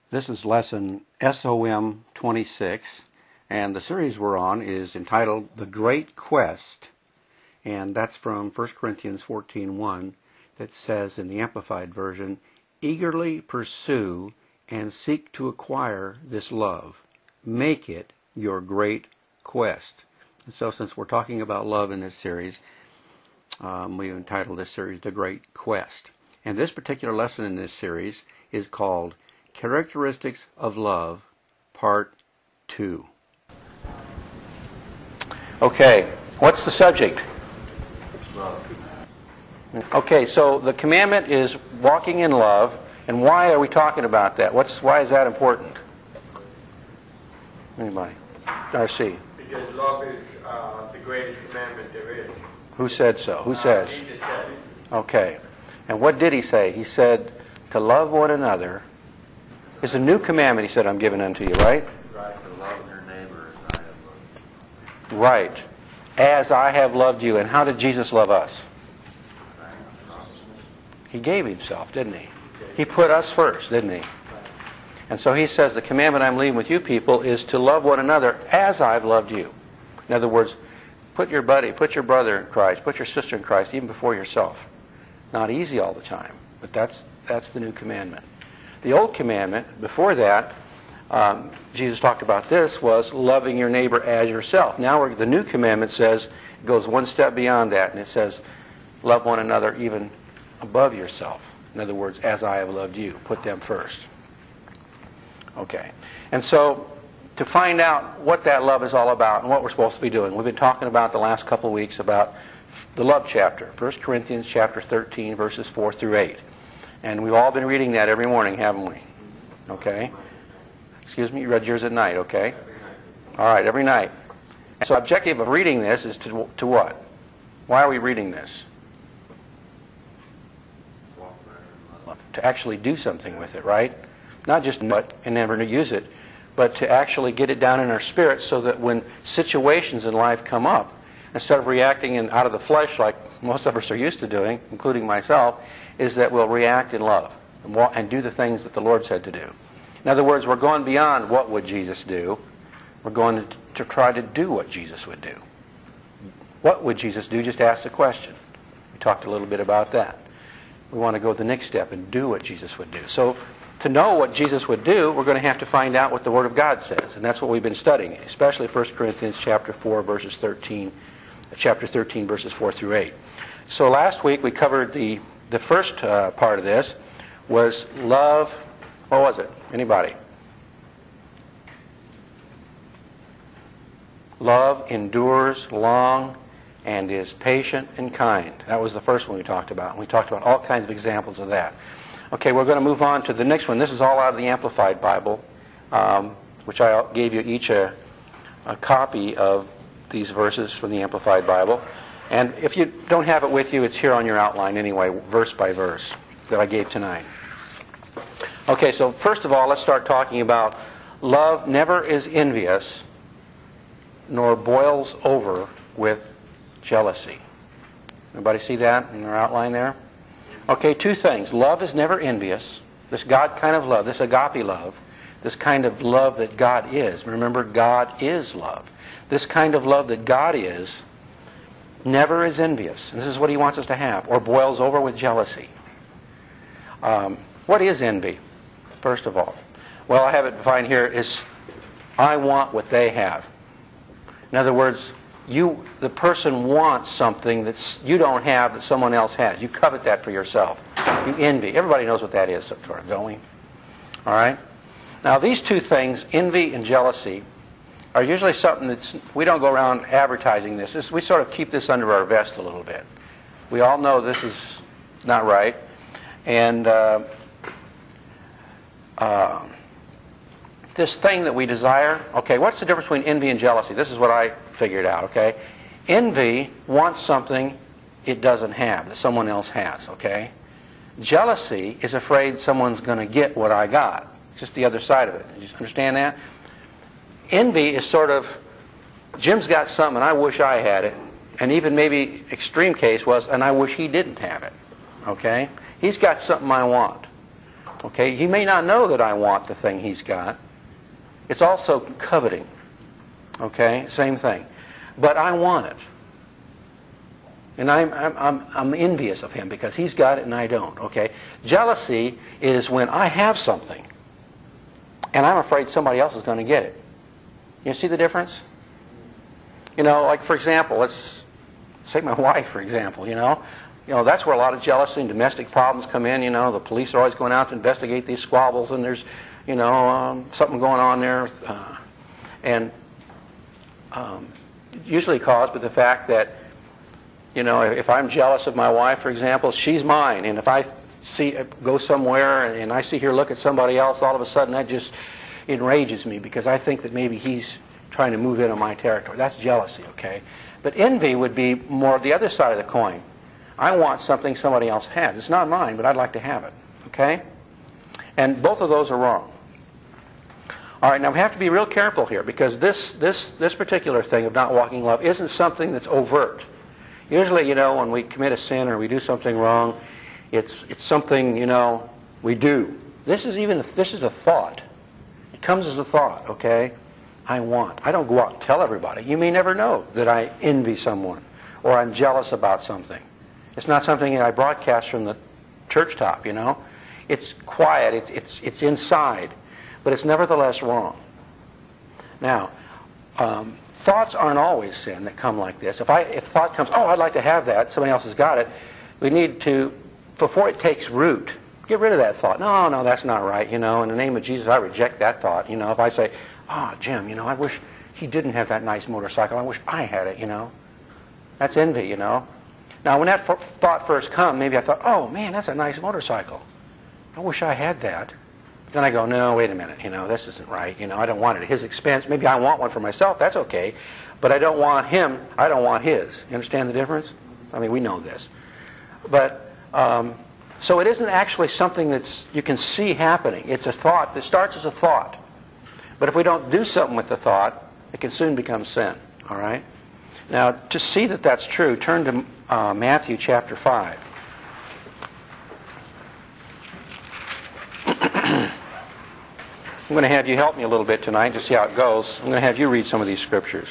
This is lesson SOM 26, and the series we're on is entitled The Great Quest, and that's from 1 Corinthians 14:1 that says in the Amplified Version, "Eagerly pursue and seek to acquire this love. Make it your great quest." And so since we're talking about love in this series, we entitled this series The Great Quest. And this particular lesson in this series is called Characteristics of Love, Part 2. Okay, what's the subject? Love. Okay, so the commandment is walking in love, and why are we talking about that? Why is that important? Anybody? R.C. Because love is the greatest commandment there is. Who said so? Who says? Jesus said it. Okay, and what did he say? He said to love one another. It's a new commandment, he said, I'm giving unto you, right? Right, to love your neighbor as I have loved you. Right. As I have loved you. And how did Jesus love us? He gave himself, didn't he? He put us first, didn't he? And so he says, the commandment I'm leaving with you people is to love one another as I've loved you. In other words, put your buddy, put your brother in Christ, put your sister in Christ, even before yourself. Not easy all the time, but that's the new commandment. The old commandment, before that, Jesus talked about this, was loving your neighbor as yourself. Now the new commandment says, it goes one step beyond that, and it says, love one another even above yourself. In other words, as I have loved you. Put them first. Okay. And so, to find out what that love is all about and what we're supposed to be doing, we've been talking about the last couple of weeks about the love chapter, 1 Corinthians chapter 13, verses 4 through 8. And we've all been reading that every morning, haven't we? Okay? Excuse me, you read yours at night, okay? All right, every night. So the objective of reading this is to what? Why are we reading this? To actually do something with it, right? Not just but and never to use it, but to actually get it down in our spirit so that when situations in life come up, instead of reacting out of the flesh like most of us are used to doing, including myself, is that we'll react in love and do the things that the Lord said to do. In other words, we're going beyond what would Jesus do. We're going to try to do what Jesus would do. What would Jesus do? Just ask the question. We talked a little bit about that. We want to go the next step and do what Jesus would do. So to know what Jesus would do, we're going to have to find out what the Word of God says. And that's what we've been studying, especially 1 Corinthians chapter 4, verses 13, chapter 13, verses 4 through 8. So last week we covered the first part of this was love. What was it? Anybody? Love endures long and is patient and kind. That was the first one we talked about. And we talked about all kinds of examples of that. Okay, we're going to move on to the next one. This is all out of the Amplified Bible, which I gave you each a copy of these verses from the Amplified Bible. And if you don't have it with you, it's here on your outline anyway, verse by verse, that I gave tonight. Okay, so first of all, let's start talking about love never is envious, nor boils over with jealousy. Everybody see that in our outline there? Okay, two things. Love is never envious. This God kind of love, this agape love, this kind of love that God is. Remember, God is love. This kind of love that God is never is envious. And this is what He wants us to have, or boils over with jealousy. What is envy, first of all? Well, I have it defined here as I want what they have. In other words, the person wants something that you don't have that someone else has. You covet that for yourself. You envy. Everybody knows what that is, sort of, don't we? All right? Now, these two things, envy and jealousy, are usually something we don't go around advertising this. We sort of keep this under our vest a little bit. We all know this is not right. And this thing that we desire, okay, what's the difference between envy and jealousy? This is what I figured out, okay? Envy wants something it doesn't have, that someone else has, okay? Jealousy is afraid someone's going to get what I got. It's just the other side of it. You understand that? Envy is sort of, Jim's got something and I wish I had it. And even maybe extreme case was, and I wish he didn't have it. Okay? He's got something I want. Okay? He may not know that I want the thing he's got. It's also coveting. Okay? Same thing. But I want it. And I'm envious of him because he's got it and I don't. Okay? Jealousy is when I have something and I'm afraid somebody else is going to get it. You see the difference? You know, like for example, let's take my wife for example. You know, that's where a lot of jealousy and domestic problems come in. You know, the police are always going out to investigate these squabbles, and there's, something going on there, and usually caused by the fact that, if I'm jealous of my wife, for example, she's mine, and if I go somewhere and I see her look at somebody else, all of a sudden that just enrages me because I think that maybe he's trying to move into my territory. That's jealousy, okay? But envy would be more the other side of the coin. I want something somebody else has. It's not mine, but I'd like to have it, okay? And both of those are wrong. All right, now we have to be real careful here because this particular thing of not walking in love isn't something that's overt. Usually, when we commit a sin or we do something wrong, it's something, we do. This is a thought. It comes as a thought, okay? I want. I don't go out and tell everybody. You may never know that I envy someone or I'm jealous about something. It's not something that I broadcast from the church top, It's quiet. It's inside. But it's nevertheless wrong. Now, thoughts aren't always sin that come like this. If thought comes, I'd like to have that, somebody else has got it, we need to, before it takes root, get rid of that thought. No, that's not right. In the name of Jesus, I reject that thought. If I say, Jim, I wish he didn't have that nice motorcycle. I wish I had it, That's envy, Now, when that thought first come, maybe I thought, oh, man, that's a nice motorcycle. I wish I had that. But then I go, no, wait a minute, this isn't right. I don't want it at his expense. Maybe I want one for myself. That's okay. But I don't want him. I don't want his. You understand the difference? I mean, we know this. But, so it isn't actually something that's you can see happening. It's a thought that starts as a thought. But if we don't do something with the thought, it can soon become sin. All right? Now, to see that that's true, turn to Matthew chapter 5. I'm going to have you help me a little bit tonight to see how it goes. I'm going to have you read some of these scriptures.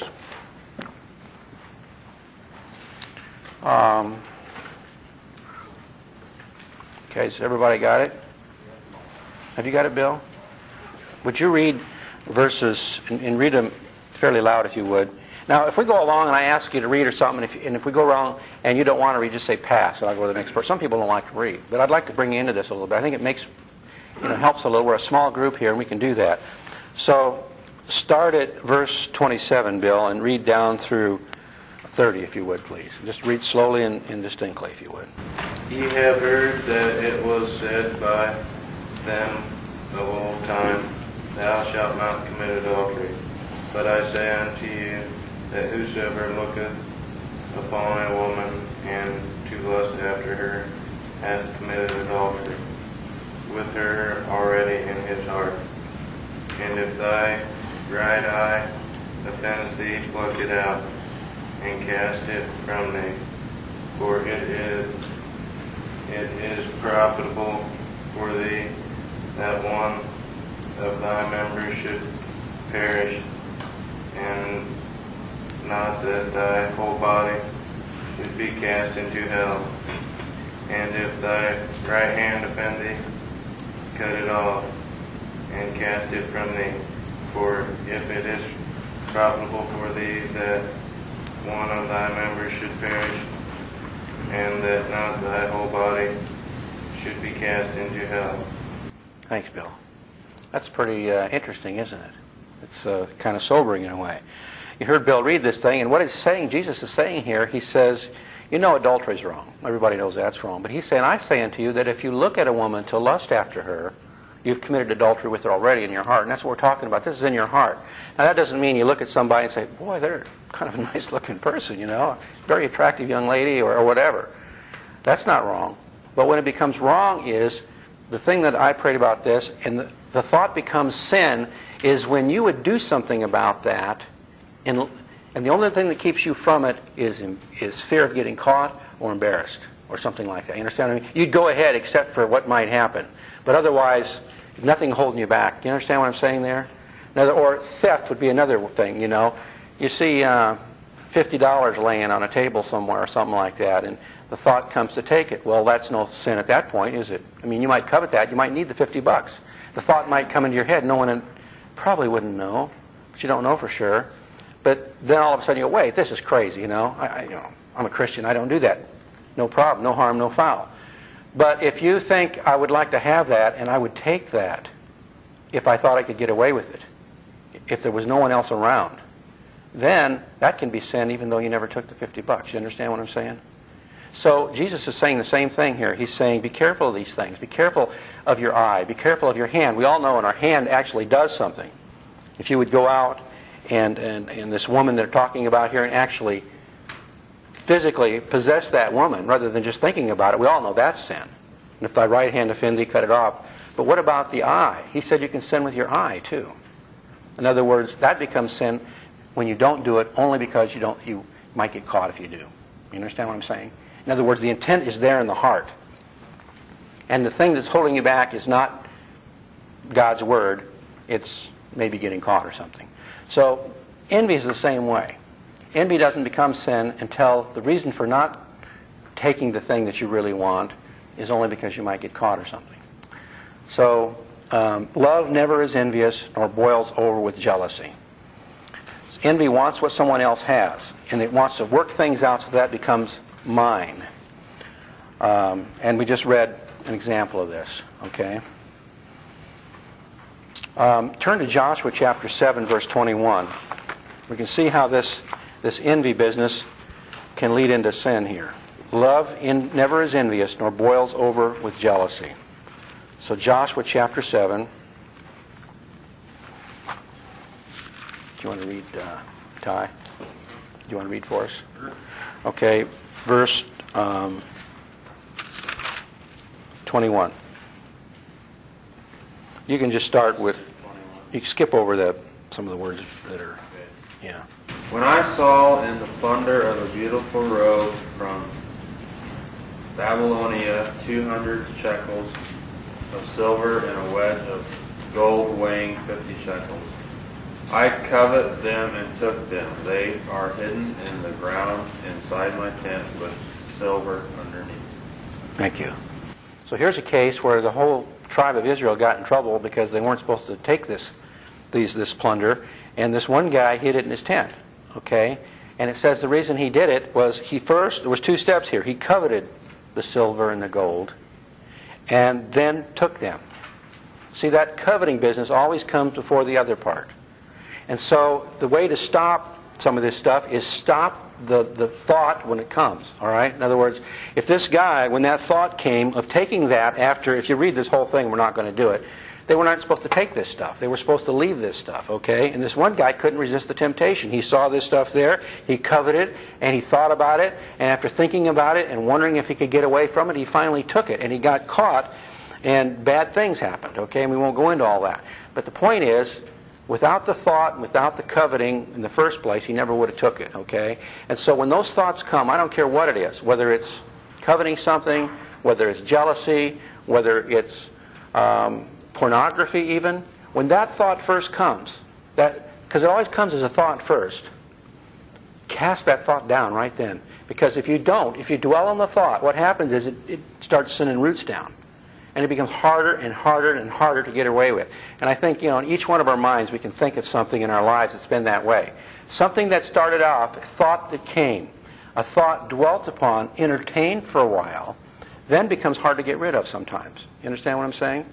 Okay, so everybody got it? Have you got it, Bill? Would you read verses, and read them fairly loud if you would. Now, if we go along and I ask you to read or something, and if we go wrong and you don't want to read, just say pass, and I'll go to the next person. Some people don't like to read, but I'd like to bring you into this a little bit. I think it makes, helps a little. We're a small group here, and we can do that. So, start at verse 27, Bill, and read down through 30, if you would, please. Just read slowly and distinctly, if you would. Ye have heard that it was said by them of old time, Thou shalt not commit adultery. But I say unto you, that whosoever looketh upon a woman and to lust after her hath committed adultery with her already in his heart. And if thy right eye offends thee, pluck it out, and cast it from thee. For it is profitable for thee that one of thy members should perish, and not that thy whole body should be cast into hell. And if thy right hand offend thee, cut it off, and cast it from thee. For if it is profitable for thee that one of thy members should perish, and that not thy whole body should be cast into hell. Thanks, Bill. That's pretty interesting, isn't it? It's kind of sobering in a way. You heard Bill read this thing, and what he's saying, Jesus is saying here, he says, adultery is wrong. Everybody knows that's wrong. But he's saying, I say unto you that if you look at a woman to lust after her, you've committed adultery with her already in your heart. And that's what we're talking about. This is in your heart. Now, that doesn't mean you look at somebody and say, boy, they're kind of a nice-looking person, very attractive young lady or whatever. That's not wrong. But when it becomes wrong is, the thing that I prayed about this, and the thought becomes sin, is when you would do something about that, and the only thing that keeps you from it is fear of getting caught or embarrassed or something like that. You understand what I mean? You'd go ahead except for what might happen. But otherwise, nothing holding you back. You understand what I'm saying there? Or theft would be another thing, you know. You see $50 laying on a table somewhere or something like that, and the thought comes to take it. Well, that's no sin at that point, is it? I mean, you might covet that. You might need the $50. The thought might come into your head. No one probably wouldn't know, but you don't know for sure. But then all of a sudden you go, wait, this is crazy, you know. I'm a Christian. I don't do that. No problem. No harm, no foul. But if you think I would like to have that and I would take that if I thought I could get away with it, if there was no one else around, then that can be sin even though you never took the $50. You understand what I'm saying? So Jesus is saying the same thing here. He's saying, be careful of these things. Be careful of your eye. Be careful of your hand. We all know, and our hand actually does something. If you would go out and this woman they're talking about here and actually physically possess that woman rather than just thinking about it, we all know that's sin. And if thy right hand offend thee, cut it off. But what about the eye? He said you can sin with your eye too. In other words, that becomes sin when you don't do it only because you might get caught if you do. You understand what I'm saying? In other words, the intent is there in the heart. And the thing that's holding you back is not God's word. It's maybe getting caught or something. So envy is the same way. Envy doesn't become sin until the reason for not taking the thing that you really want is only because you might get caught or something. So love never is envious nor boils over with jealousy. Envy wants what someone else has, and it wants to work things out so that becomes mine. And we just read an example of this, okay? Turn to Joshua chapter 7, verse 21. We can see how this envy business can lead into sin here. Love never is envious, nor boils over with jealousy. So Joshua chapter 7. Do you want to read, Ty? Do you want to read for us? Okay, verse 21. You can just start with, you can skip over some of the words that are, yeah. When I saw in the plunder of a beautiful robe from Babylonia 200 shekels of silver and a wedge of gold weighing 50 shekels, I covet them and took them. They are hidden in the ground inside my tent with silver underneath. Thank you. So here's a case where the whole tribe of Israel got in trouble because they weren't supposed to take this plunder, and this one guy hid it in his tent. Okay? And it says the reason he did it was there was two steps here. He coveted the silver and the gold and then took them. See, that coveting business always comes before the other part. And so the way to stop some of this stuff is stop the thought when it comes, all right? In other words, if this guy, when that thought came of taking that after, if you read this whole thing, we're not going to do it, they were not supposed to take this stuff. They were supposed to leave this stuff, okay? And this one guy couldn't resist the temptation. He saw this stuff there, he coveted it, and he thought about it, and after thinking about it and wondering if he could get away from it, he finally took it, and he got caught, and bad things happened, okay? And we won't go into all that. But the point is, without the thought and without the coveting in the first place, he never would have took it, okay? And so when those thoughts come, I don't care what it is, whether it's coveting something, whether it's jealousy, whether it's pornography even, when that thought first comes, because it always comes as a thought first, cast that thought down right then. Because if you dwell on the thought, what happens is it starts sending roots down. And it becomes harder and harder and harder to get away with. And I think, in each one of our minds we can think of something in our lives that's been that way. Something that started off, a thought that came, a thought dwelt upon, entertained for a while, then becomes hard to get rid of sometimes. You understand what I'm saying?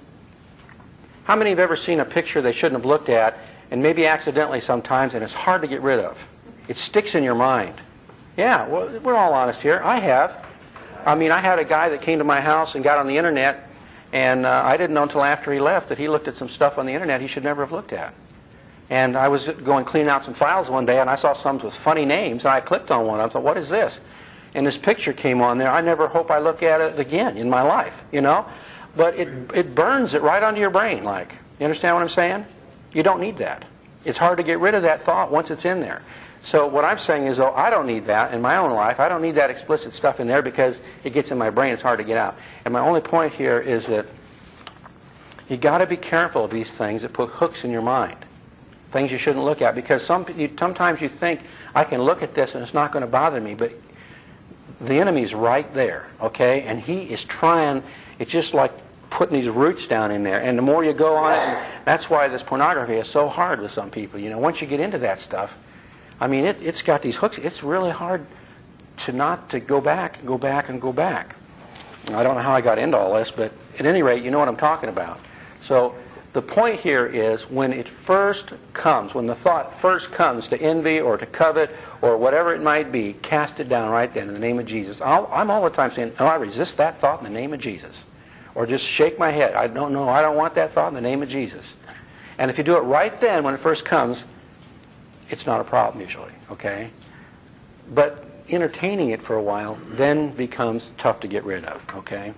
How many have ever seen a picture they shouldn't have looked at, and maybe accidentally sometimes, and it's hard to get rid of? It sticks in your mind. Yeah, well, we're all honest here. I have. I mean, I had a guy that came to my house and got on the internet, and I didn't know until after he left that he looked at some stuff on the internet he should never have looked at. And I was going clean out some files one day, and I saw some with funny names, and I clicked on one. I thought, what is this? And this picture came on there. I never hope I look at it again in my life, But it burns it right onto your brain, like. You understand what I'm saying? You don't need that. It's hard to get rid of that thought once it's in there. So what I'm saying is, I don't need that in my own life. I don't need that explicit stuff in there because it gets in my brain. It's hard to get out. And my only point here is that You got to be careful of these things that put hooks in your mind. Things you shouldn't look at, because sometimes you think, I can look at this and it's not going to bother me, but the enemy's right there, okay? And he is trying, it's just like putting these roots down in there. And the more you go on it, and that's why this pornography is so hard with some people. You know, once you get into that stuff, I mean, it's got these hooks. It's really hard to go back and go back and go back. I don't know how I got into all this, but at any rate, you know what I'm talking about. So the point here is, when it first comes, when the thought first comes to envy or to covet or whatever it might be, cast it down right then in the name of Jesus. I'm all the time saying, I resist that thought in the name of Jesus. Or just shake my head. I don't know, I don't want that thought in the name of Jesus. And if you do it right then when it first comes, it's not a problem usually, okay? But entertaining it for a while then becomes tough to get rid of, okay?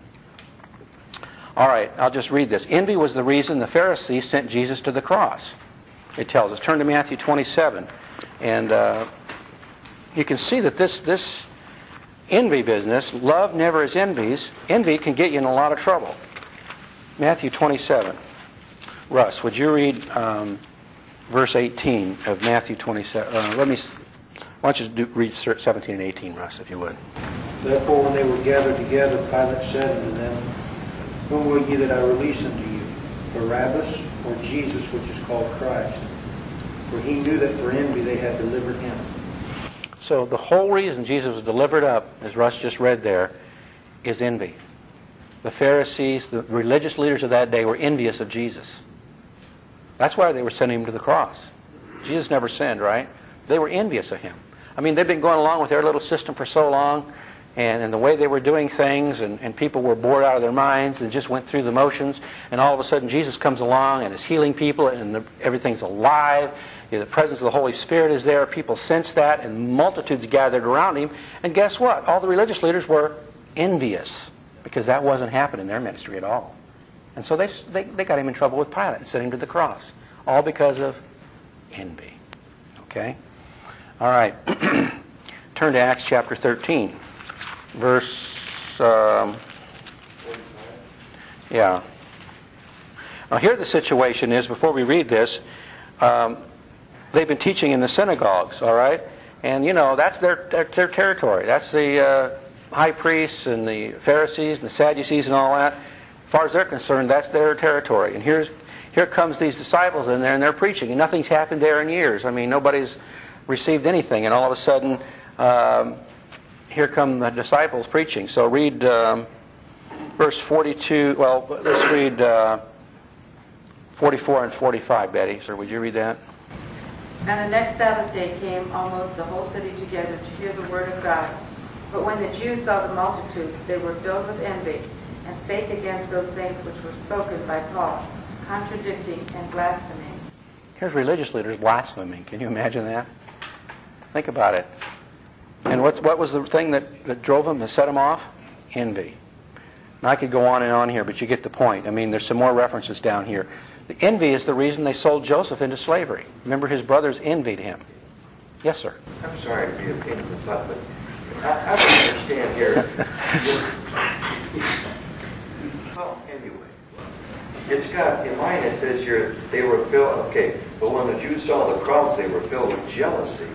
All right, I'll just read this. Envy was the reason the Pharisees sent Jesus to the cross. It tells us. Turn to Matthew 27. And you can see that this envy business, love never is envies. Envy can get you in a lot of trouble. Matthew 27. Russ, would you read verse 18 of Matthew 27? Why don't you read 17 and 18, Russ, if you would. Therefore, when they were gathered together, Pilate said unto them, Whom will ye that I release unto you, Barabbas or Jesus, which is called Christ? For he knew that for envy they had delivered him. So the whole reason Jesus was delivered up, as Russ just read there, is envy. The Pharisees, the religious leaders of that day, were envious of Jesus. That's why they were sending him to the cross. Jesus never sinned, right? They were envious of him. I mean, they've been going along with their little system for so long, and the way they were doing things, and people were bored out of their minds and just went through the motions, and all of a sudden Jesus comes along and is healing people, and everything's alive. You know, the presence of the Holy Spirit is there. People sense that, and multitudes gathered around him. And guess what? All the religious leaders were envious, because that wasn't happening in their ministry at all. And so they got him in trouble with Pilate and sent him to the cross, all because of envy. Okay? All right. Turn to Acts chapter 13. Verse, yeah. Now here the situation is, before we read this, they've been teaching in the synagogues, all right? And, you know, that's their territory. That's the high priests and the Pharisees and the Sadducees and all that. As far as they're concerned, that's their territory. And here comes these disciples in there, and they're preaching, and nothing's happened there in years. I mean, nobody's received anything, and all of a sudden, here come the disciples preaching. So read verse 42. Well, let's read 44 and 45, Betty. So would you read that? And the next Sabbath day came almost the whole city together to hear the word of God. But when the Jews saw the multitudes, they were filled with envy, and spake against those things which were spoken by Paul, contradicting and blaspheming. Here's religious leaders blaspheming. Can you imagine that? Think about it. And what was the thing that drove them, that set them off? Envy. And I could go on and on here, but you get the point. I mean, there's some more references down here. The envy is the reason they sold Joseph into slavery. Remember, his brothers envied him. Yes, sir. I'm sorry to be a pain in the butt, but I don't understand here. Well, anyway, it's got, in mine it says here, they were filled, okay, but when the Jews saw the crowds, they were filled with jealousy.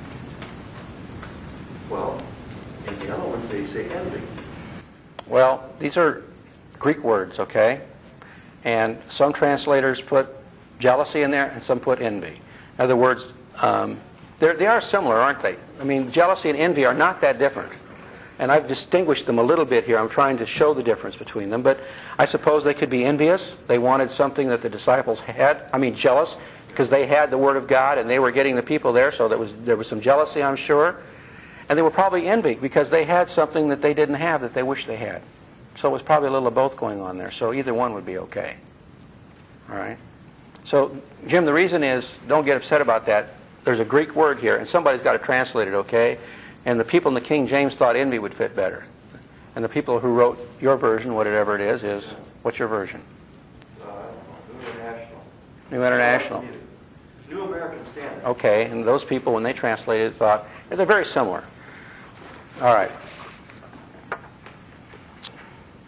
Well, in the other ones, they say envy. Well, these are Greek words, okay? And some translators put jealousy in there, and some put envy. In other words, they are similar, aren't they? I mean, jealousy and envy are not that different. And I've distinguished them a little bit here. I'm trying to show the difference between them. But I suppose they could be envious. They wanted something that the disciples had. I mean, jealous, because they had the Word of God, and they were getting the people there, so there was some jealousy, I'm sure. And they were probably envy, because they had something that they didn't have that they wished they had. So it was probably a little of both going on there. So either one would be okay. All right? So, Jim, the reason is, don't get upset about that. There's a Greek word here, and somebody's got to translate it, okay? And the people in the King James thought envy would fit better. And the people who wrote your version, whatever it is what's your version? New International. New International. New American Standard. Okay, and those people, when they translated it, thought, they're very similar. All right.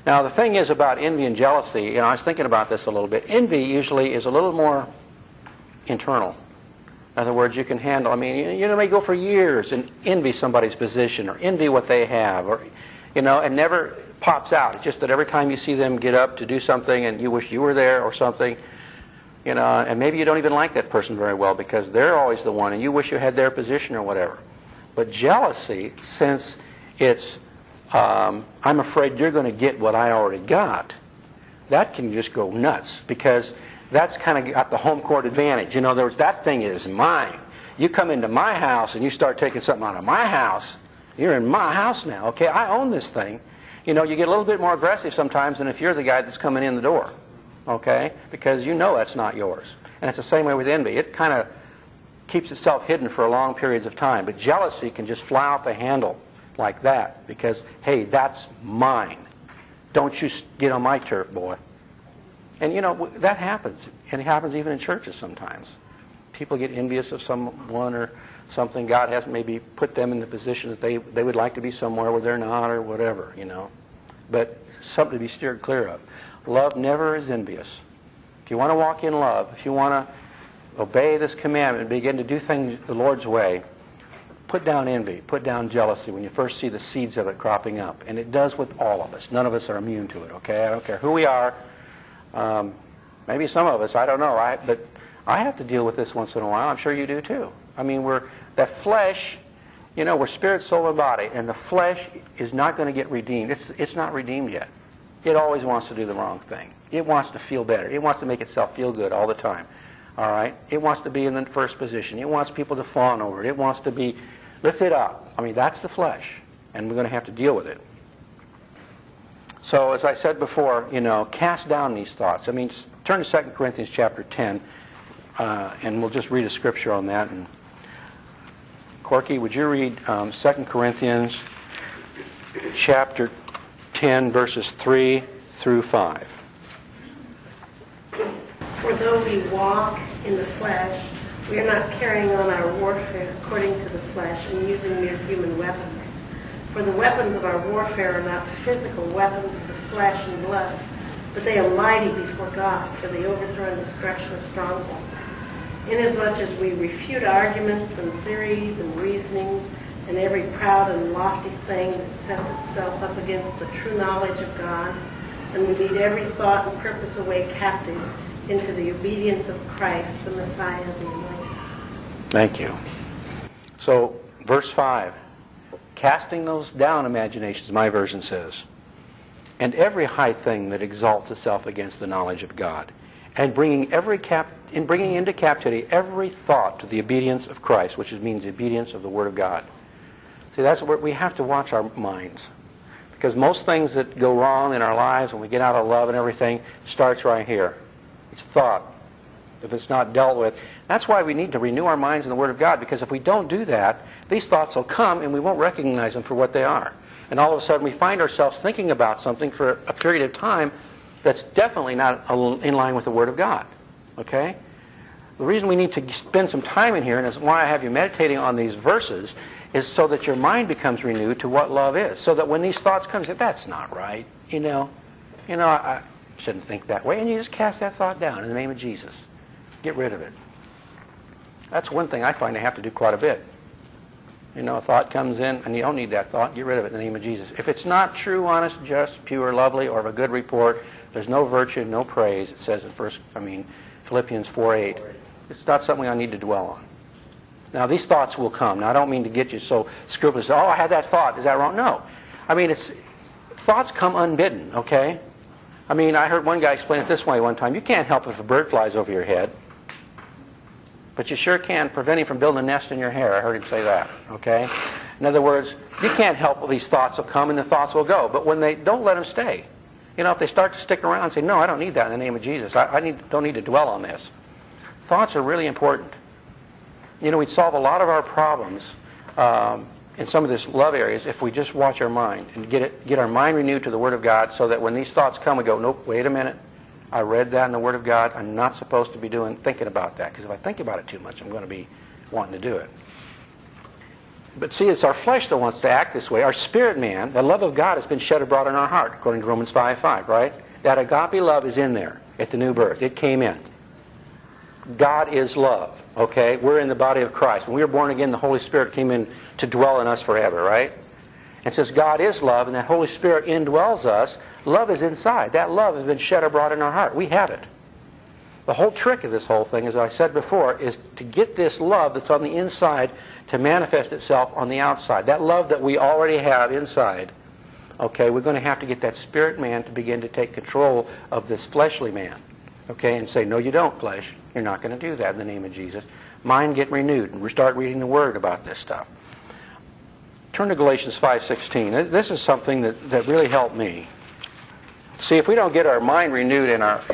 Now, the thing is about envy and jealousy, I was thinking about this a little bit. Envy usually is a little more internal. In other words, you can handle, you may go for years and envy somebody's position or envy what they have, or, and never pops out. It's just that every time you see them get up to do something and you wish you were there or something, and maybe you don't even like that person very well because they're always the one and you wish you had their position or whatever. But jealousy, since it's, I'm afraid you're going to get what I already got, that can just go nuts because that's kind of got the home court advantage. In other words, that thing is mine. You come into my house and you start taking something out of my house, you're in my house now, okay? I own this thing. You get a little bit more aggressive sometimes than if you're the guy that's coming in the door, okay? Because that's not yours. And it's the same way with envy. It kind of keeps itself hidden for long periods of time. But jealousy can just fly out the handle like that because, hey, that's mine. Don't you get on my turf, boy. And, that happens. And it happens even in churches sometimes. People get envious of someone or something. God hasn't maybe put them in the position that they would like to be somewhere where they're not or whatever, But something to be steered clear of. Love never is envious. If you want to walk in love, if you want to obey this commandment and begin to do things the Lord's way, put down envy, put down jealousy when you first see the seeds of it cropping up. And it does with all of us. None of us are immune to it, okay? I don't care who we are. Maybe some of us, I don't know. But I have to deal with this once in a while. I'm sure you do too. That flesh, we're spirit, soul, and body. And the flesh is not going to get redeemed. It's not redeemed yet. It always wants to do the wrong thing. It wants to feel better. It wants to make itself feel good all the time. All right? It wants to be in the first position. It wants people to fawn over it. It wants to be lifted up. That's the flesh. And we're going to have to deal with it. So, as I said before, cast down these thoughts. Turn to 2 Corinthians chapter 10, and we'll just read a scripture on that. And Corky, would you read 2 Corinthians chapter 10, verses 3 through 5. For though we walk in the flesh, we are not carrying on our warfare according to the flesh and using mere human weapons. For the weapons of our warfare are not physical weapons of the flesh and blood, but they are mighty before God for the overthrow and destruction of strongholds. Inasmuch as we refute arguments and theories and reasonings and every proud and lofty thing that sets itself up against the true knowledge of God, and we lead every thought and purpose away captive into the obedience of Christ, the Messiah, the Anointed. Thank you. So, verse 5, casting those down imaginations, my version says, and every high thing that exalts itself against the knowledge of God, and bringing into captivity every thought to the obedience of Christ, which means the obedience of the Word of God. See, that's where we have to watch our minds. Because most things that go wrong in our lives when we get out of love and everything starts right here. It's thought. If it's not dealt with. That's why we need to renew our minds in the Word of God, because if we don't do that, these thoughts will come and we won't recognize them for what they are. And all of a sudden we find ourselves thinking about something for a period of time that's definitely not in line with the Word of God. Okay? The reason we need to spend some time in here, and is why I have you meditating on these verses, is so that your mind becomes renewed to what love is. So that when these thoughts come, you say, that's not right. I shouldn't think that way. And you just cast that thought down in the name of Jesus. Get rid of it. That's one thing I find I have to do quite a bit. A thought comes in, and you don't need that thought. Get rid of it in the name of Jesus. If it's not true, honest, just, pure, lovely, or of a good report, there's no virtue, no praise. It says in Philippians 4:8. It's not something I need to dwell on. Now, these thoughts will come. Now, I don't mean to get you so scrupulous. Oh, I had that thought. Is that wrong? No. Thoughts come unbidden, okay? I heard one guy explain it this way one time. You can't help if a bird flies over your head. But you sure can prevent him from building a nest in your hair. I heard him say that, okay? In other words, you can't help these thoughts will come and the thoughts will go. But when they don't let them stay. If they start to stick around and say, no, I don't need that in the name of Jesus. I don't need to dwell on this. Thoughts are really important. We'd solve a lot of our problems in some of this love areas if we just watch our mind and get our mind renewed to the Word of God, so that when these thoughts come, we go, nope, wait a minute. I read that in the Word of God. I'm not supposed to be thinking about that, because if I think about it too much, I'm going to be wanting to do it. But see, it's our flesh that wants to act this way. Our spirit man, the love of God has been shed abroad in our heart, according to Romans 5:5, right? That agape love is in there at the new birth. It came in. God is love, okay? We're in the body of Christ. When we were born again, the Holy Spirit came in to dwell in us forever, right? And since God is love and that Holy Spirit indwells us, love is inside. That love has been shed abroad in our heart. We have it. The whole trick of this whole thing, as I said before, is to get this love that's on the inside to manifest itself on the outside. That love that we already have inside, okay, we're going to have to get that spirit man to begin to take control of this fleshly man, okay, and say, no, you don't, flesh. You're not going to do that in the name of Jesus. Mind get renewed, and we start reading the Word about this stuff. Turn to Galatians 5:16. This is something that really helped me. See, if we don't get our mind renewed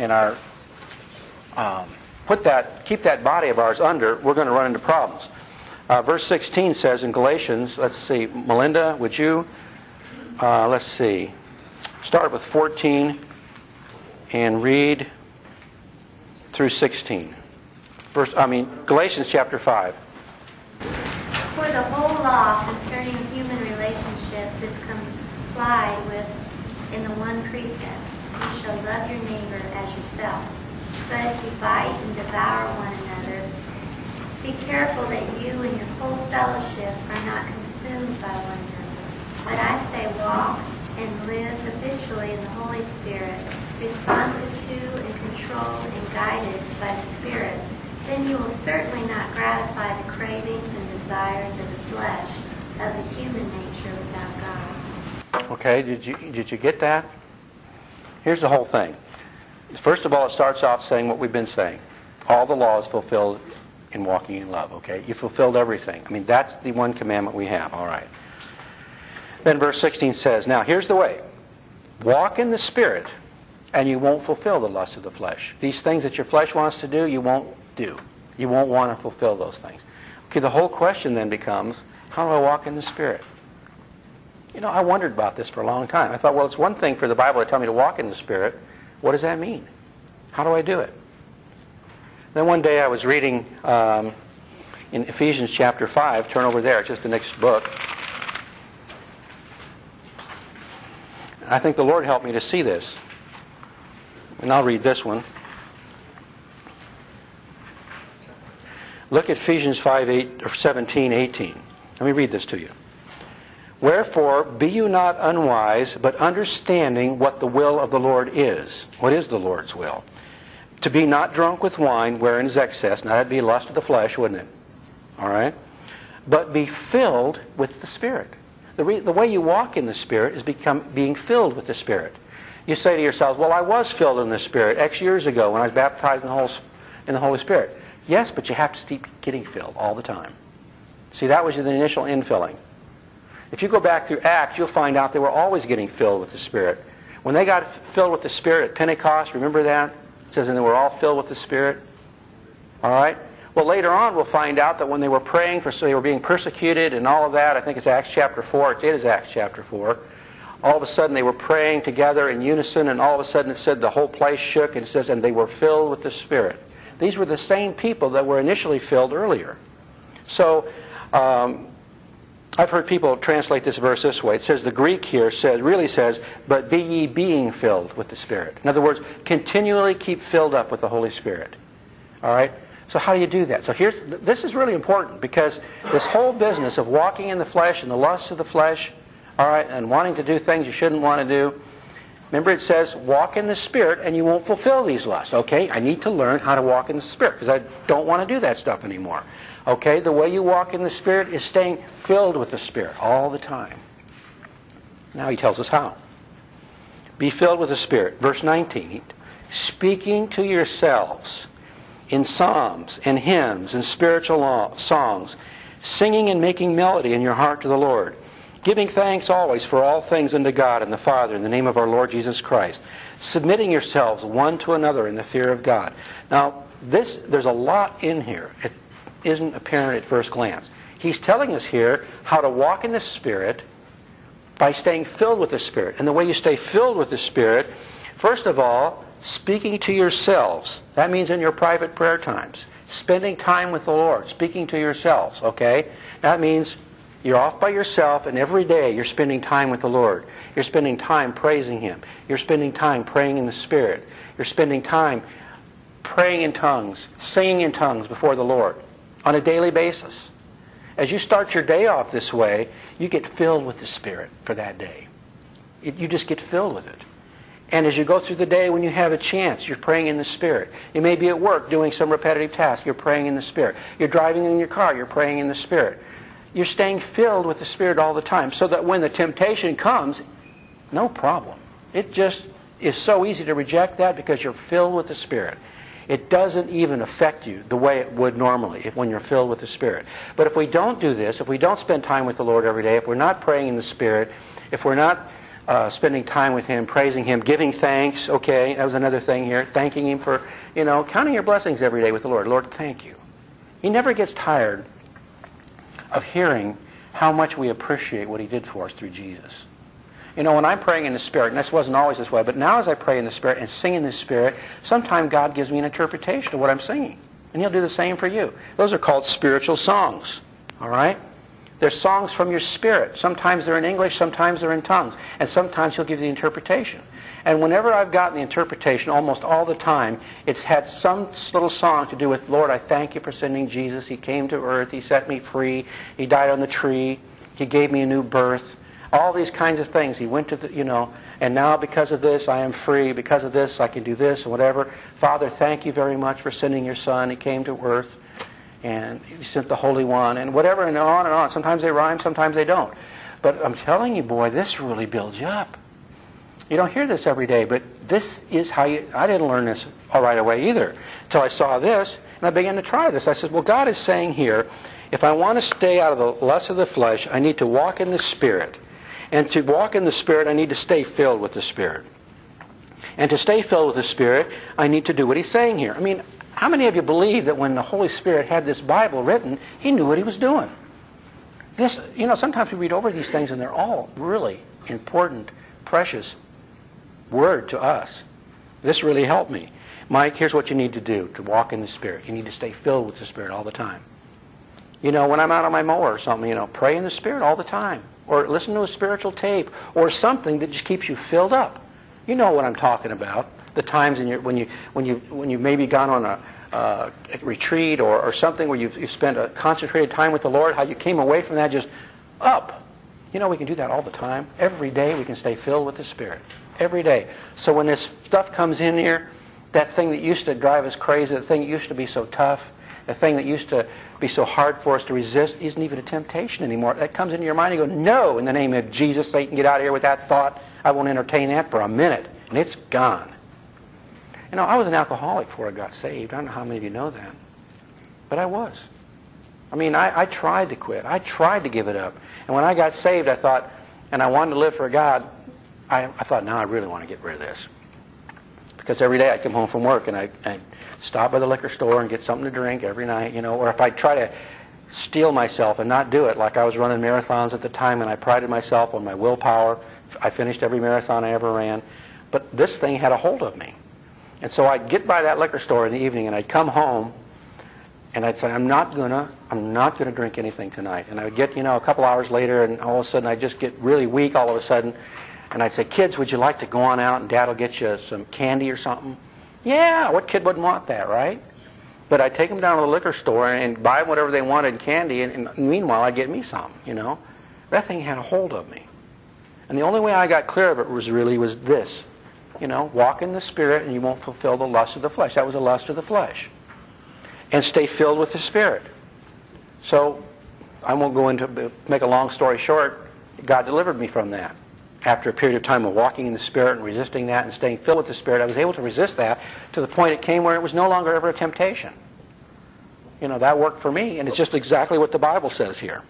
keep that body of ours under, we're going to run into problems. Verse 16 says in Galatians, let's see, Melinda, would you, let's see, start with 14 and read through 16. Galatians chapter 5. For the whole law concerning human relationships is complied with in the one precept: you shall love your neighbor as yourself. But if you bite and devour one another, be careful that you and your whole fellowship are not consumed by one another. But I say, walk and live habitually in the Holy Spirit, responsive to and controlled and guided by the Spirit. Then you will certainly not gratify the cravings and desires of the flesh, of the human nature without God. Okay, did you get that? Here's the whole thing. First of all, it starts off saying what we've been saying. All the law is fulfilled in walking in love, okay? You fulfilled everything. I mean, that's the one commandment we have, all right. Then verse 16 says, now here's the way. Walk in the Spirit, and you won't fulfill the lust of the flesh. These things that your flesh wants to do, you won't do. You won't want to fulfill those things. Okay, the whole question then becomes, how do I walk in the Spirit? You know, I wondered about this for a long time. I thought, well, it's one thing for the Bible to tell me to walk in the Spirit. What does that mean? How do I do it? Then one day I was reading in Ephesians chapter 5. Turn over there. It's just the next book. I think the Lord helped me to see this. And I'll read this one. Look at Ephesians 5:17-18. Let me read this to you. Wherefore, be you not unwise, but understanding what the will of the Lord is. What is the Lord's will? To be not drunk with wine, wherein is excess. Now, that'd be lust of the flesh, wouldn't it? All right? But be filled with the Spirit. The way you walk in the Spirit is being filled with the Spirit. You say to yourselves, well, I was filled in the Spirit X years ago when I was baptized in the Holy Spirit. Yes, but you have to keep getting filled all the time. See, that was the initial infilling. If you go back through Acts, you'll find out they were always getting filled with the Spirit. When they got filled with the Spirit at Pentecost, remember that? It says, and they were all filled with the Spirit. All right? Well, later on, we'll find out that when they were praying, so they were being persecuted and all of that, I think it's Acts chapter 4. It is Acts chapter 4. All of a sudden, they were praying together in unison, and all of a sudden it said the whole place shook, and it says, and they were filled with the Spirit. These were the same people that were initially filled earlier. So, I've heard people translate this verse this way. It says, the Greek here really says, but be ye being filled with the Spirit. In other words, continually keep filled up with the Holy Spirit. All right? So how do you do that? So this is really important, because this whole business of walking in the flesh and the lusts of the flesh, all right, and wanting to do things you shouldn't want to do, remember it says, walk in the Spirit and you won't fulfill these lusts. Okay, I need to learn how to walk in the Spirit because I don't want to do that stuff anymore. Okay, the way you walk in the Spirit is staying filled with the Spirit all the time. Now he tells us how. Be filled with the Spirit. Verse 19, speaking to yourselves in psalms and hymns and spiritual songs, singing and making melody in your heart to the Lord, giving thanks always for all things unto God and the Father in the name of our Lord Jesus Christ, submitting yourselves one to another in the fear of God. Now, there's a lot in here. It isn't apparent at first glance. He's telling us here how to walk in the Spirit by staying filled with the Spirit. And the way you stay filled with the Spirit, first of all, speaking to yourselves. That means in your private prayer times. Spending time with the Lord, speaking to yourselves, okay? That means You're off by yourself, and every day you're spending time with the Lord. You're spending time praising Him. You're spending time praying in the Spirit. You're spending time praying in tongues, singing in tongues before the Lord on a daily basis. As you start your day off this way, you get filled with the Spirit for that day. You just get filled with it. And as you go through the day, when you have a chance, you're praying in the Spirit. You may be at work doing some repetitive task. You're praying in the Spirit. You're driving in your car. You're praying in the Spirit. You're staying filled with the Spirit all the time, so that when the temptation comes, no problem. It just is so easy to reject that because you're filled with the Spirit. It doesn't even affect you the way it would normally when you're filled with the Spirit. But if we don't do this, if we don't spend time with the Lord every day, if we're not praying in the Spirit, if we're not spending time with Him, praising Him, giving thanks, okay, that was another thing here, thanking Him for, counting your blessings every day with the Lord. Lord, thank you. He never gets tired of hearing how much we appreciate what He did for us through Jesus. When I'm praying in the Spirit, and this wasn't always this way, but now as I pray in the Spirit and sing in the Spirit, sometimes God gives me an interpretation of what I'm singing. And He'll do the same for you. Those are called spiritual songs. All right? They're songs from your spirit. Sometimes they're in English, sometimes they're in tongues. And sometimes He'll give you the interpretation. And whenever I've gotten the interpretation, almost all the time, it's had some little song to do with, Lord, I thank you for sending Jesus. He came to earth. He set me free. He died on the tree. He gave me a new birth. All these kinds of things. He went to the, and now because of this, I am free. Because of this, I can do this and whatever. Father, thank you very much for sending your Son. He came to earth. And He sent the Holy One. And whatever, and on and on. Sometimes they rhyme, sometimes they don't. But I'm telling you, boy, this really builds you up. You don't hear this every day, but this is how I didn't learn this all right away either, until I saw this, and I began to try this. I said, well, God is saying here, if I want to stay out of the lust of the flesh, I need to walk in the Spirit. And to walk in the Spirit, I need to stay filled with the Spirit. And to stay filled with the Spirit, I need to do what He's saying here. I mean, how many of you believe that when the Holy Spirit had this Bible written, He knew what He was doing? This, sometimes we read over these things and they're all really important, precious word to us. This really helped me. Mike, here's what you need to do to walk in the Spirit. You need to stay filled with the Spirit all the time. When I'm out on my mower or something, pray in the Spirit all the time. Or listen to a spiritual tape. Or something that just keeps you filled up. You know what I'm talking about. The times when you've maybe gone on a retreat or something where you've spent a concentrated time with the Lord, how you came away from that just up. We can do that all the time. Every day we can stay filled with the Spirit. Every day. So when this stuff comes in here, that thing that used to drive us crazy, the thing that used to be so tough, the thing that used to be so hard for us to resist isn't even a temptation anymore. That comes into your mind, you go, no, in the name of Jesus, Satan, get out of here with that thought. I won't entertain that for a minute. And it's gone. I was an alcoholic before I got saved. I don't know how many of you know that. But I was. I tried to quit. I tried to give it up. And when I got saved, I thought, and I wanted to live for God, I thought, now I really want to get rid of this. Because every day I'd come home from work and I'd stop by the liquor store and get something to drink every night, or if I try to steel myself and not do it, like I was running marathons at the time and I prided myself on my willpower. I finished every marathon I ever ran. But this thing had a hold of me. And so I'd get by that liquor store in the evening and I'd come home and I'd say, I'm not gonna drink anything tonight. And I would get, a couple hours later and all of a sudden I'd just get really weak all of a sudden. And I'd say, kids, would you like to go on out and Dad will get you some candy or something? Yeah, what kid wouldn't want that, right? But I'd take them down to the liquor store and buy them whatever they wanted in candy, and meanwhile I'd get me some, That thing had a hold of me. And the only way I got clear of it was this. Walk in the Spirit and you won't fulfill the lust of the flesh. That was the lust of the flesh. And stay filled with the Spirit. So, I won't go into, make a long story short, God delivered me from that. After a period of time of walking in the Spirit and resisting that and staying filled with the Spirit, I was able to resist that to the point it came where it was no longer ever a temptation. That worked for me, and it's just exactly what the Bible says here.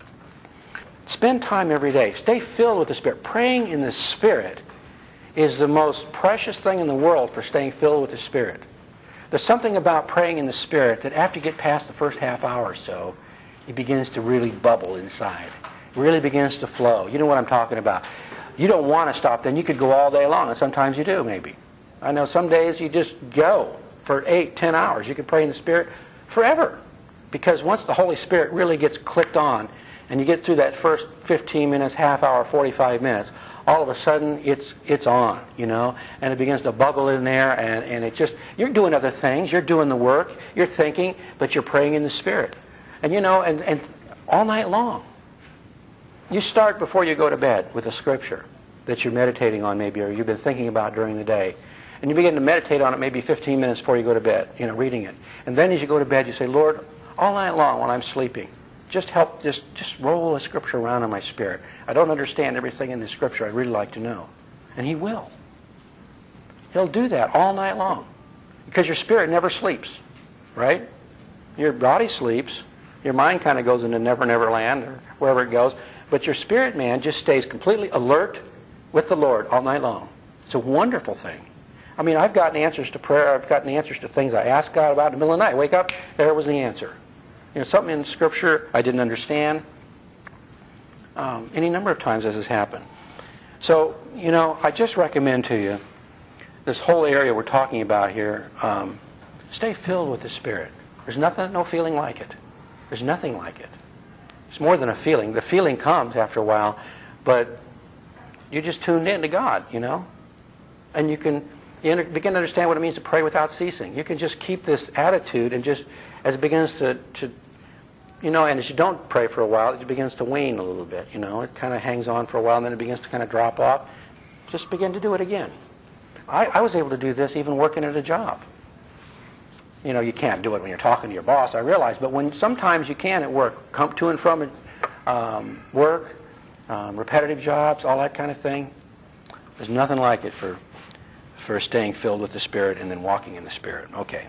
Spend time every day. Stay filled with the Spirit. Praying in the Spirit is the most precious thing in the world for staying filled with the Spirit. There's something about praying in the Spirit that after you get past the first half hour or so, it begins to really bubble inside. It really begins to flow. You know what I'm talking about. You don't want to stop then. You could go all day long, and sometimes you do, maybe. I know some days you just go for 8-10 hours. You can pray in the Spirit forever. Because once the Holy Spirit really gets clicked on and you get through that first 15 minutes, half hour, 45 minutes, all of a sudden it's on, you know, and it begins to bubble in there, and it just, you're doing other things, you're doing the work, you're thinking, but you're praying in the Spirit. And you know, and all night long. You start before you go to bed with a scripture that you're meditating on maybe, or you've been thinking about during the day. And you begin to meditate on it maybe 15 minutes before you go to bed, you know, reading it. And then as you go to bed, you say, Lord, all night long when I'm sleeping, just help, just roll the scripture around in my spirit. I don't understand everything in the scripture. I'd really like to know. And he will. He'll do that all night long. Because your spirit never sleeps, right? Your body sleeps. Your mind kind of goes into Never Never Land or wherever it goes. But your spirit man just stays completely alert with the Lord all night long. It's a wonderful thing. I mean, I've gotten answers to prayer. I've gotten answers to things I asked God about in the middle of the night. Wake up, there was the answer. You know, something in Scripture I didn't understand. Any number of times this has happened. So, you know, I just recommend to you this whole area we're talking about here. Stay filled with the Spirit. There's nothing, no feeling like it. There's nothing like it. It's more than a feeling. The feeling comes after a while, but you're just tuned in to God, you know. And you begin to understand what it means to pray without ceasing. You can just keep this attitude, and just as it begins to you know, and as you don't pray for a while, it begins to wane a little bit, you know. It kind of hangs on for a while, and then it begins to kind of drop off. Just begin to do it again. I was able to do this even working at a job. You know, you can't do it when you're talking to your boss, I realize, but when sometimes you can at work, come to and from work, repetitive jobs, all that kind of thing. There's nothing like it for staying filled with the Spirit and then walking in the Spirit. Okay.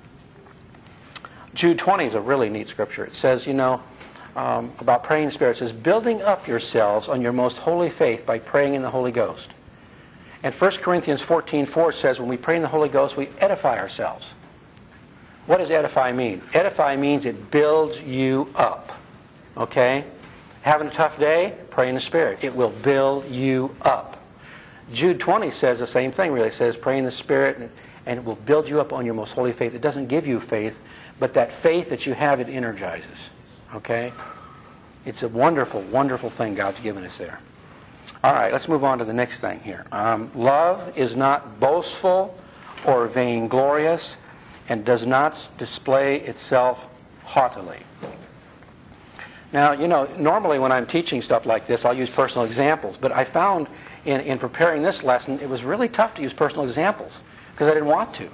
Jude 20 is a really neat scripture. It says, you know, about praying in the Spirit. It says, building up yourselves on your most holy faith by praying in the Holy Ghost. And 1 Corinthians 14:4 says, when we pray in the Holy Ghost, we edify ourselves. What does edify mean? Edify means it builds you up. Okay? Having a tough day? Pray in the Spirit. It will build you up. Jude 20 says the same thing, really. It says, pray in the Spirit, and it will build you up on your most holy faith. It doesn't give you faith, but that faith that you have, it energizes. Okay? It's a wonderful, wonderful thing God's given us there. All right, let's move on to the next thing here. Love is not boastful or vainglorious and does not display itself haughtily. Now, you know, normally when I'm teaching stuff like this, I'll use personal examples, but I found in preparing this lesson, it was really tough to use personal examples because I didn't want to.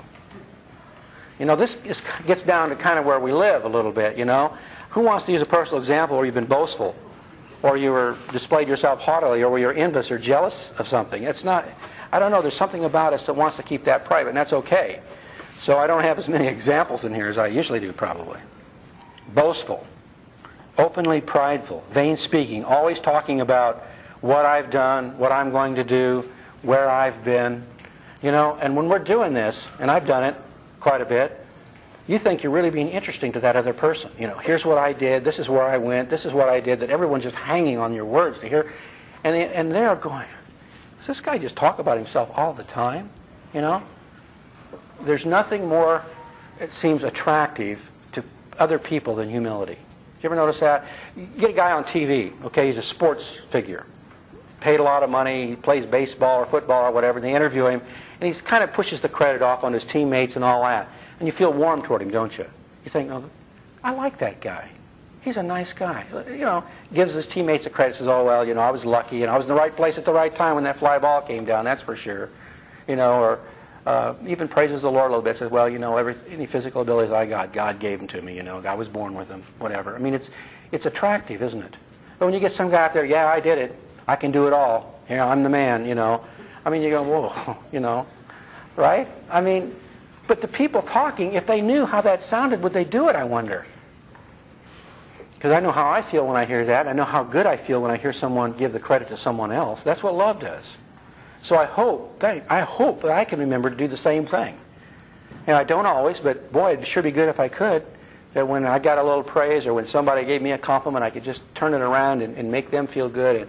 You know, this gets down to kind of where we live a little bit, you know. Who wants to use a personal example where you've been boastful, or you were displayed yourself haughtily, or where you're envious or jealous of something? It's not, I don't know, there's something about us that wants to keep that private, and that's okay. So I don't have as many examples in here as I usually do, probably. Boastful, openly prideful, vain speaking, always talking about what I've done, what I'm going to do, where I've been. You know, and when we're doing this, and I've done it quite a bit, you think you're really being interesting to that other person. You know, here's what I did, this is where I went, this is what I did, that everyone's just hanging on your words to hear. And they're going, does this guy just talk about himself all the time? You know? There's nothing more, it seems, attractive to other people than humility. You ever notice that? You get a guy on TV, okay, he's a sports figure. Paid a lot of money, he plays baseball or football or whatever, they interview him, and he kind of pushes the credit off on his teammates and all that. And you feel warm toward him, don't you? You think, oh, I like that guy. He's a nice guy. You know, gives his teammates the credit, says, oh, well, you know, I was lucky, and I was in the right place at the right time when that fly ball came down, that's for sure. You know, or even praises the Lord a little bit, says, well, you know, any physical abilities I got, God gave them to me, you know, I was born with them, whatever. I mean, it's attractive, isn't it? But when you get some guy out there, yeah, I did it, I can do it all, you know, I'm the man, you know. I mean, you go, whoa, you know, right? I mean, but the people talking, if they knew how that sounded, would they do it, I wonder? Because I know how I feel when I hear that. I know how good I feel when I hear someone give the credit to someone else. That's what love does. So I hope that I can remember to do the same thing. And I don't always, but boy, it'd sure be good if I could. That when I got a little praise or when somebody gave me a compliment, I could just turn it around and make them feel good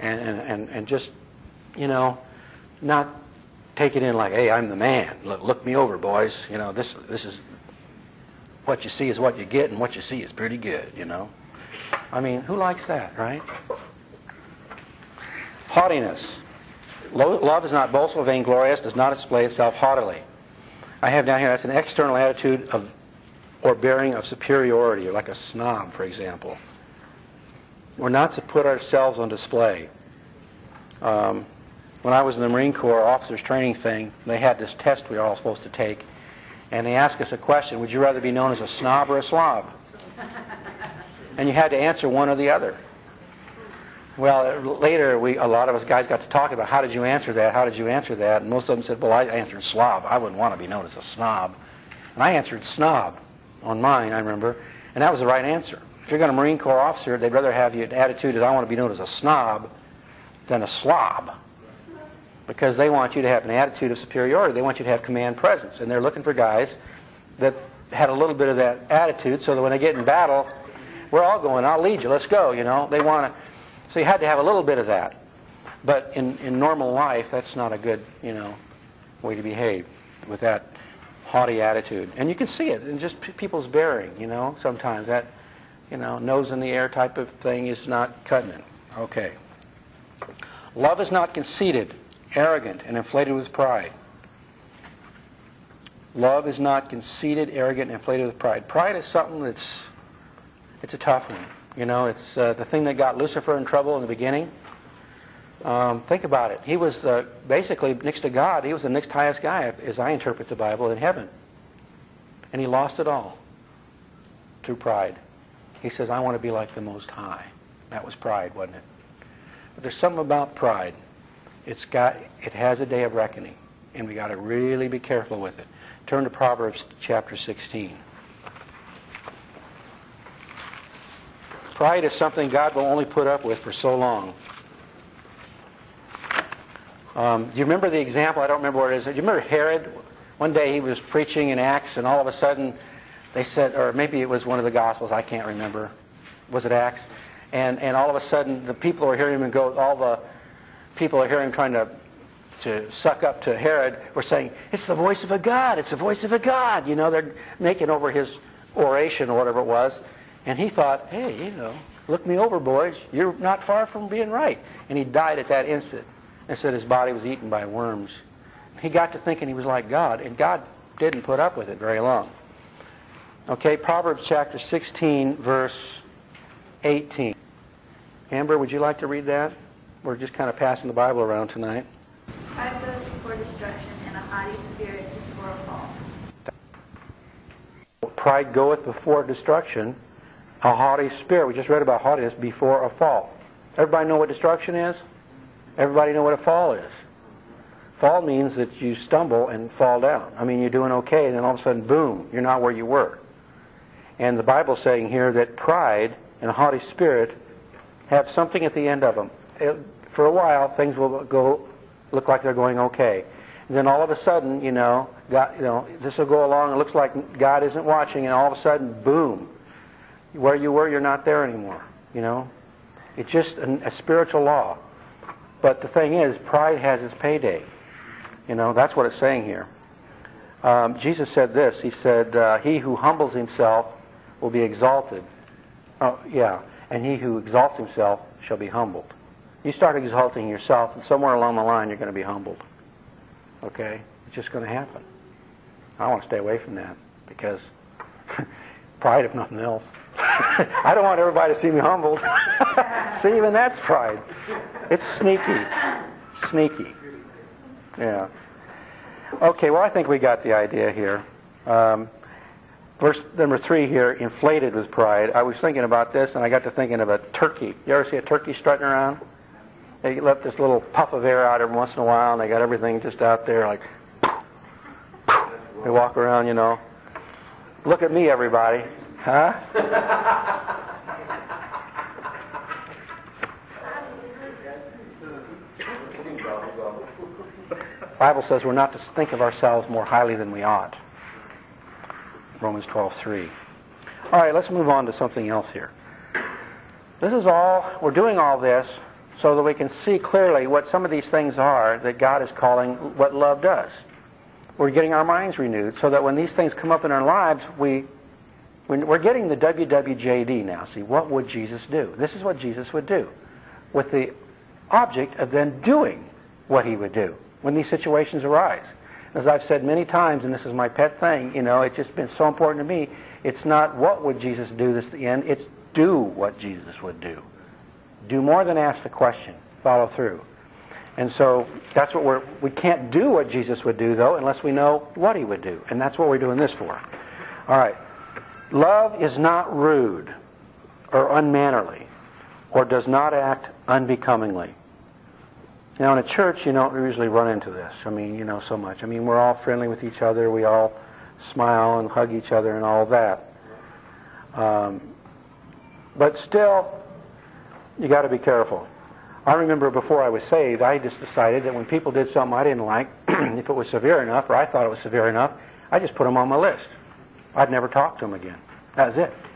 and just, you know, not take it in like, hey, I'm the man. Look me over, boys. You know, this is what you see is what you get, and what you see is pretty good, you know. I mean, who likes that, right? Haughtiness. Love is not boastful, vainglorious, does not display itself haughtily. I have down here, that's an external attitude of or bearing of superiority, or like a snob, for example. We're not to put ourselves on display. When I was in the Marine Corps officers training thing, they had this test we were all supposed to take, and they asked us a question: would you rather be known as a snob or a slob? And you had to answer one or the other. Well, later, a lot of us guys got to talk about, how did you answer that? How did you answer that? And most of them said, well, I answered slob. I wouldn't want to be known as a snob. And I answered snob on mine, I remember, and that was the right answer. If you're going to Marine Corps officer, they'd rather have you an attitude that I want to be known as a snob than a slob, because they want you to have an attitude of superiority. They want you to have command presence, and they're looking for guys that had a little bit of that attitude, so that when they get in battle, we're all going, I'll lead you, let's go, you know. They want to. So you had to have a little bit of that. But in normal life, that's not a good, way to behave with that haughty attitude. And you can see it in just people's bearing, sometimes that, nose in the air type of thing is not cutting it. Okay. Love is not conceited, arrogant, and inflated with pride. Love is not conceited, arrogant, and inflated with pride. Pride is something it's a tough one. It's the thing that got Lucifer in trouble in the beginning. Think about it. He was basically, next to God, he was the next highest guy, as I interpret the Bible, in heaven. And he lost it all through pride. He says, I want to be like the Most High. That was pride, wasn't it? But there's something about pride. It has a day of reckoning, and we got to really be careful with it. Turn to Proverbs chapter 16. Pride is something God will only put up with for so long. Do you remember the example? I don't remember what it is. Do you remember Herod? One day he was preaching in Acts, and all of a sudden they said, or maybe it was one of the Gospels, I can't remember. Was it Acts? And all of a sudden the people are hearing him go, all the people are hearing him trying to suck up to Herod were saying, it's the voice of a God, it's the voice of a God. They're making over his oration or whatever it was. And he thought, hey, look me over, boys. You're not far from being right. And he died at that instant. And said his body was eaten by worms. He got to thinking he was like God, and God didn't put up with it very long. Okay, Proverbs chapter 16, verse 18. Amber, would you like to read that? We're just kind of passing the Bible around tonight. Pride goes before destruction, and a haughty spirit before a fall. Pride goeth before destruction, a haughty spirit. We just read about haughtiness before a fall. Everybody know what destruction is? Everybody know what a fall is? Fall means that you stumble and fall down. I mean, you're doing okay, and then all of a sudden, boom, you're not where you were. And the Bible's saying here that pride and a haughty spirit have something at the end of them. For a while, things will look like they're going okay. And then all of a sudden, God, this will go along, it looks like God isn't watching, and all of a sudden, boom, where you were, you're not there anymore. It's just a spiritual law. But the thing is, pride has its payday. That's what it's saying here. Jesus said this. He said, he who humbles himself will be exalted. Oh, yeah. And he who exalts himself shall be humbled. You start exalting yourself, and somewhere along the line you're going to be humbled. Okay? It's just going to happen. I want to stay away from that, because pride, if nothing else. I don't want everybody to see me humbled. See, even that's pride. It's sneaky. Sneaky. Yeah. Okay, well, I think we got the idea here. Verse number 3 here, inflated with pride. I was thinking about this, and I got to thinking of a turkey. You ever see a turkey strutting around? They let this little puff of air out every once in a while, and they got everything just out there, like, they walk around, Look at me, everybody. Huh? The Bible says we're not to think of ourselves more highly than we ought. Romans 12:3. All right, let's move on to something else here. We're doing all this so that we can see clearly what some of these things are that God is calling what love does. We're getting our minds renewed so that when these things come up in our lives, we We're getting the WWJD now. See, what would Jesus do? This is what Jesus would do, with the object of then doing what he would do when these situations arise. As I've said many times, and this is my pet thing, it's just been so important to me, it's not what would Jesus do, this is the end, it's do what Jesus would do. Do more than ask the question. Follow through. And so that's what we can't do what Jesus would do, though, unless we know what he would do. And that's what we're doing this for. All right. Love is not rude or unmannerly or does not act unbecomingly. In a church, you don't usually run into this. So much. We're all friendly with each other. We all smile and hug each other and all of that. But still, you got to be careful. I remember before I was saved, I just decided that when people did something I didn't like, if it was severe enough, or I thought it was severe enough, I just put them on my list. I'd never talk to them again. That was it.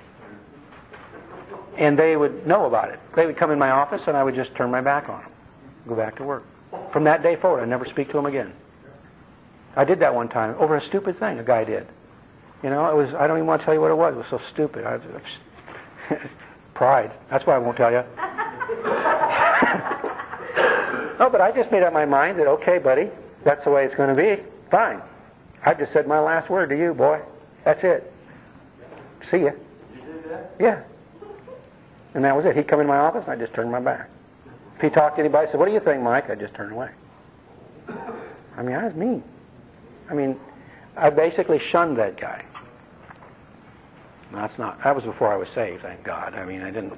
And they would know about it. They would come in my office, and I would just turn my back on them, go back to work. From that day forward, I'd never speak to them again. I did that one time over a stupid thing a guy did. It was, I don't even want to tell you what it was. It was so stupid. Pride. That's why I won't tell you. No, but I just made up my mind that, okay, buddy, that's the way it's going to be. Fine. I just said my last word to you, boy. That's it. See ya. You did that? Yeah. And that was it. He'd come in my office, and I just turned my back. If he talked to anybody, I said, what do you think, Mike? I just turned away. I was mean. I basically shunned that guy. That was before I was saved, thank God. I didn't,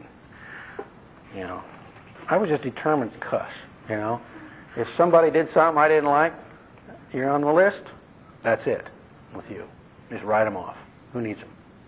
I was just determined to cuss, If somebody did something I didn't like, you're on the list, that's it with you. Just write them off. Who needs them?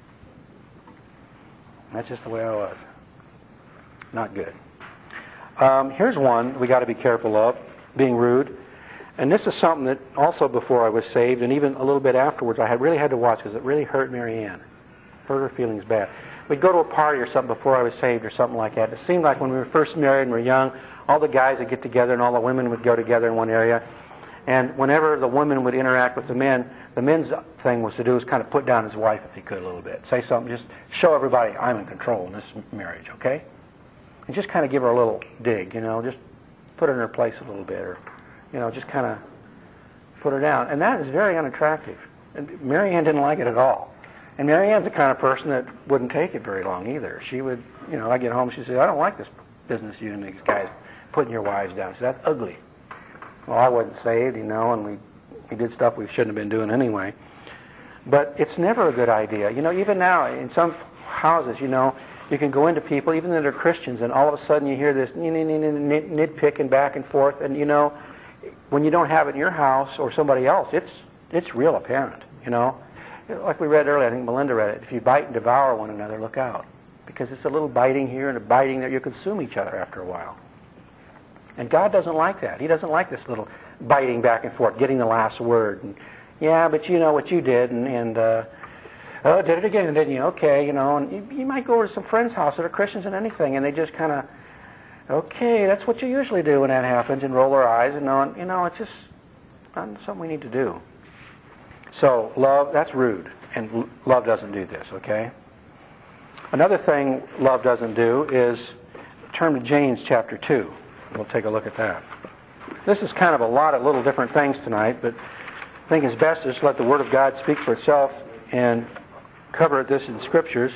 That's just the way I was. Not good. Here's one we got to be careful of, being rude. And this is something that also before I was saved, and even a little bit afterwards, I really had to watch because it really hurt Mary Ann. Hurt her feelings bad. We'd go to a party or something before I was saved or something like that. It seemed like when we were first married and were young, all the guys would get together and all the women would go together in one area. And whenever the woman would interact with the men's thing was to do was kind of put down his wife if he could a little bit. Say something, just show everybody I'm in control in this marriage, okay? And just kind of give her a little dig, just put her in her place a little bit, or, just kind of put her down. And that is very unattractive. And Mary Ann didn't like it at all. And Mary Ann's the kind of person that wouldn't take it very long either. She would, I get home, she'd say, I don't like this business you and these guys putting your wives down. She said, that's ugly. Well, I wasn't saved, and we did stuff we shouldn't have been doing anyway. But it's never a good idea. Even now, in some houses, you can go into people, even though they're Christians, and all of a sudden you hear this nitpicking back and forth, and when you don't have it in your house or somebody else, it's real apparent, Like we read earlier, I think Melinda read it, if you bite and devour one another, look out. Because it's a little biting here and a biting there, you consume each other after a while. And God doesn't like that. He doesn't like this little biting back and forth, getting the last word. And, yeah, but you know what you did, and did it again, didn't you? Okay, and you might go over to some friend's house that are Christians and anything, and they just kind of, okay, that's what you usually do when that happens, and roll their eyes, and it's just not something we need to do. So, love, that's rude, and love doesn't do this, okay? Another thing love doesn't do is turn to James chapter 2. We'll take a look at that. This is kind of a lot of little different things tonight, but I think it's best to just let the Word of God speak for itself and cover this in Scriptures.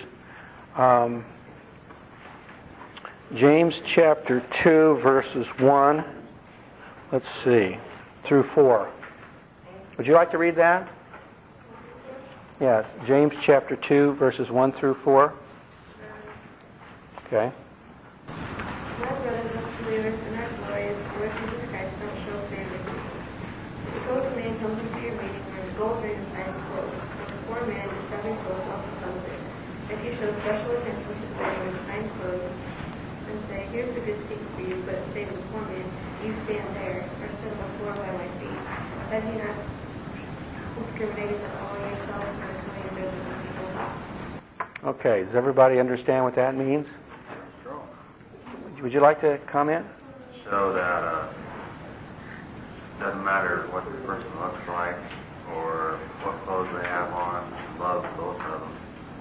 James chapter 2, verses 1, let's see, through 4. Would you like to read that? Yeah, James chapter 2, verses 1 through 4. Okay. My brothers and believers in our glorious Lord Jesus Christ don't show favoritism. If the gold man comes into your meeting wearing gold ring and fine clothes, and the poor man is selling clothes also comes in, if you show special attention to the man wearing fine clothes and say, here's a good seat for you, but say to the poor man, you stand there, or sit on the floor by my feet, have you not discriminated at all yourselves and are coming to people? Okay, does everybody understand what that means? Would you like to comment? So that doesn't matter what the person looks like or what clothes they have on, love both of them, regardless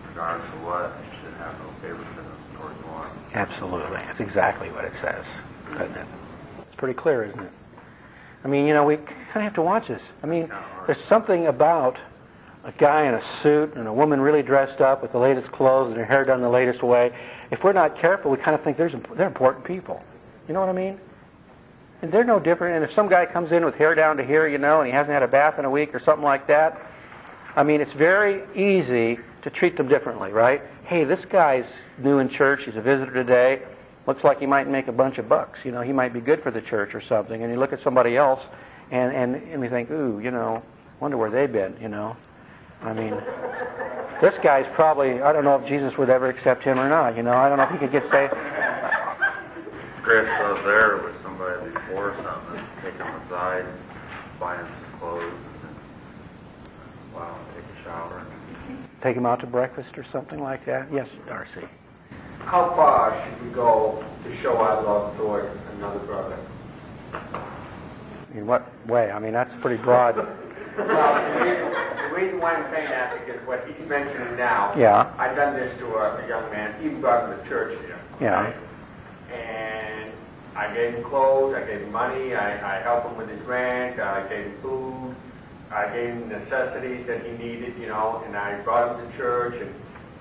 of what, you should have no favoritism towards one. Absolutely. That's exactly what it says, doesn't it? It's pretty clear, isn't it? I mean, we kind of have to watch this. I mean, there's something about a guy in a suit and a woman really dressed up with the latest clothes and her hair done the latest way. If we're not careful, we kind of think they're important people. You know what I mean? And they're no different. And if some guy comes in with hair down to here, and he hasn't had a bath in a week or something like that, I mean, it's very easy to treat them differently, right? Hey, this guy's new in church. He's a visitor today. Looks like he might make a bunch of bucks. He might be good for the church or something. And you look at somebody else, and we think, ooh, wonder where they've been, I mean, this guy's probably, I don't know if Jesus would ever accept him or not, I don't know if he could get saved. Chris was there with somebody before something, take him aside, buy him some clothes, and then allow him to take a shower. Take him out to breakfast or something like that? Yes, Darcy. How far should we go to show our love toward another brother? In what way? I mean, that's pretty broad. Well, the reason why I'm saying that is because what he's mentioning now, Yeah. I've done this to a young man, even brought him to church here. Yeah. Right? And I gave him clothes, I gave him money, I helped him with his rent, I gave him food, I gave him necessities that he needed, and I brought him to church, and,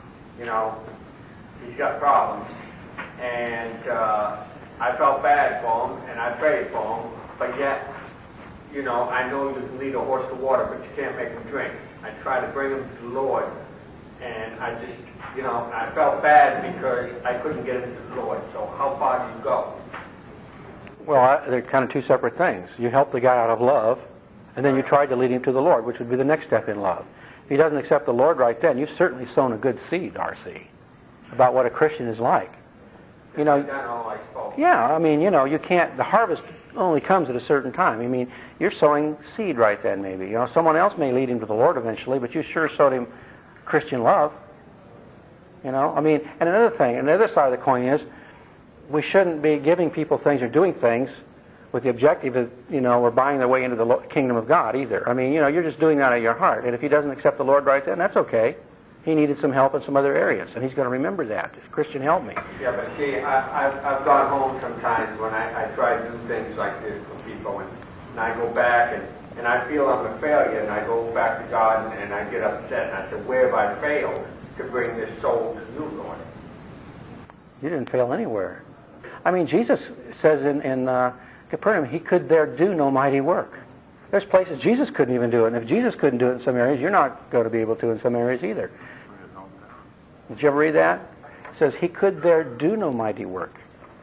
he's got problems. And I felt bad for him, and I prayed for him, but yet, I know you can lead a horse to water, but you can't make him drink. I try to bring him to the Lord, and I just, I felt bad because I couldn't get him to the Lord. So how far do you go? Well, they're kind of two separate things. You help the guy out of love, and then you tried to lead him to the Lord, which would be the next step in love. If he doesn't accept the Lord right then, you've certainly sown a good seed, Darcy, about what a Christian is like. I've done all I spoke. Yeah, I mean, you can't, the harvest only comes at a certain time. I mean, you're sowing seed right then, maybe. Someone else may lead him to the Lord eventually, but you sure sowed him Christian love. I mean, and another thing, another side of the coin is, we shouldn't be giving people things or doing things with the objective of, we're buying their way into the kingdom of God either. I mean, you're just doing that out of your heart. And if he doesn't accept the Lord right then, that's okay. He needed some help in some other areas, and he's going to remember that. Christian, help me. Yeah, but see, I've gone home sometimes when I try to do things like this for people, and I go back, and I feel I'm a failure, and I go back to God, and I get upset, and I say, where have I failed to bring this soul to you, Lord? You didn't fail anywhere. I mean, Jesus says in Capernaum, he could there do no mighty work. There's places Jesus couldn't even do it, and if Jesus couldn't do it in some areas, you're not going to be able to in some areas either. Did you ever read that? It says, he could there do no mighty work.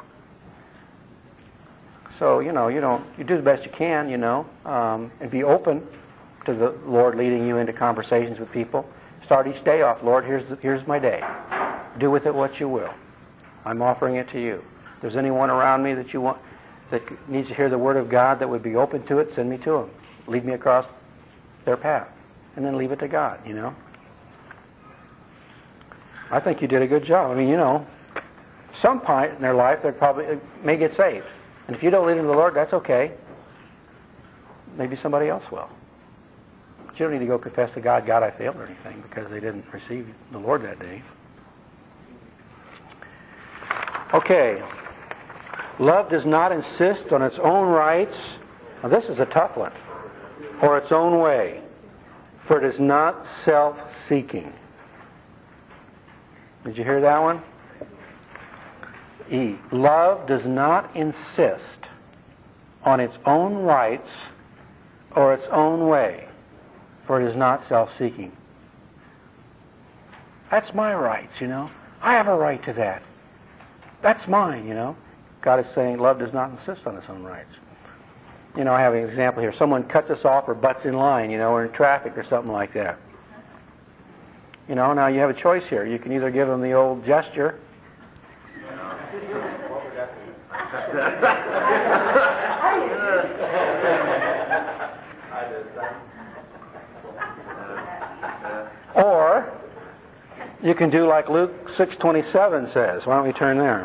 So, you do the best you can, and be open to the Lord leading you into conversations with people. Start each day off, Lord, here's my day. Do with it what you will. I'm offering it to you. If there's anyone around me that you want, that needs to hear the Word of God that would be open to it, send me to them. Lead me across their path. And then leave it to God, I think you did a good job. I mean, some point in their life they probably may get saved. And if you don't lead them to the Lord, that's okay. Maybe somebody else will. But you don't need to go confess to God, God, I failed or anything, because they didn't receive the Lord that day. Okay. Love does not insist on its own rights. Now this is a tough one. Or its own way. For it is not self-seeking. Did you hear that one? E. Love does not insist on its own rights or its own way, for it is not self-seeking. That's my rights, I have a right to that. That's mine, God is saying love does not insist on its own rights. I have an example here. Someone cuts us off or butts in line, or in traffic or something like that. Now you have a choice here. You can either give them the old gesture. Or you can do like Luke 6:27 says. Why don't we turn there?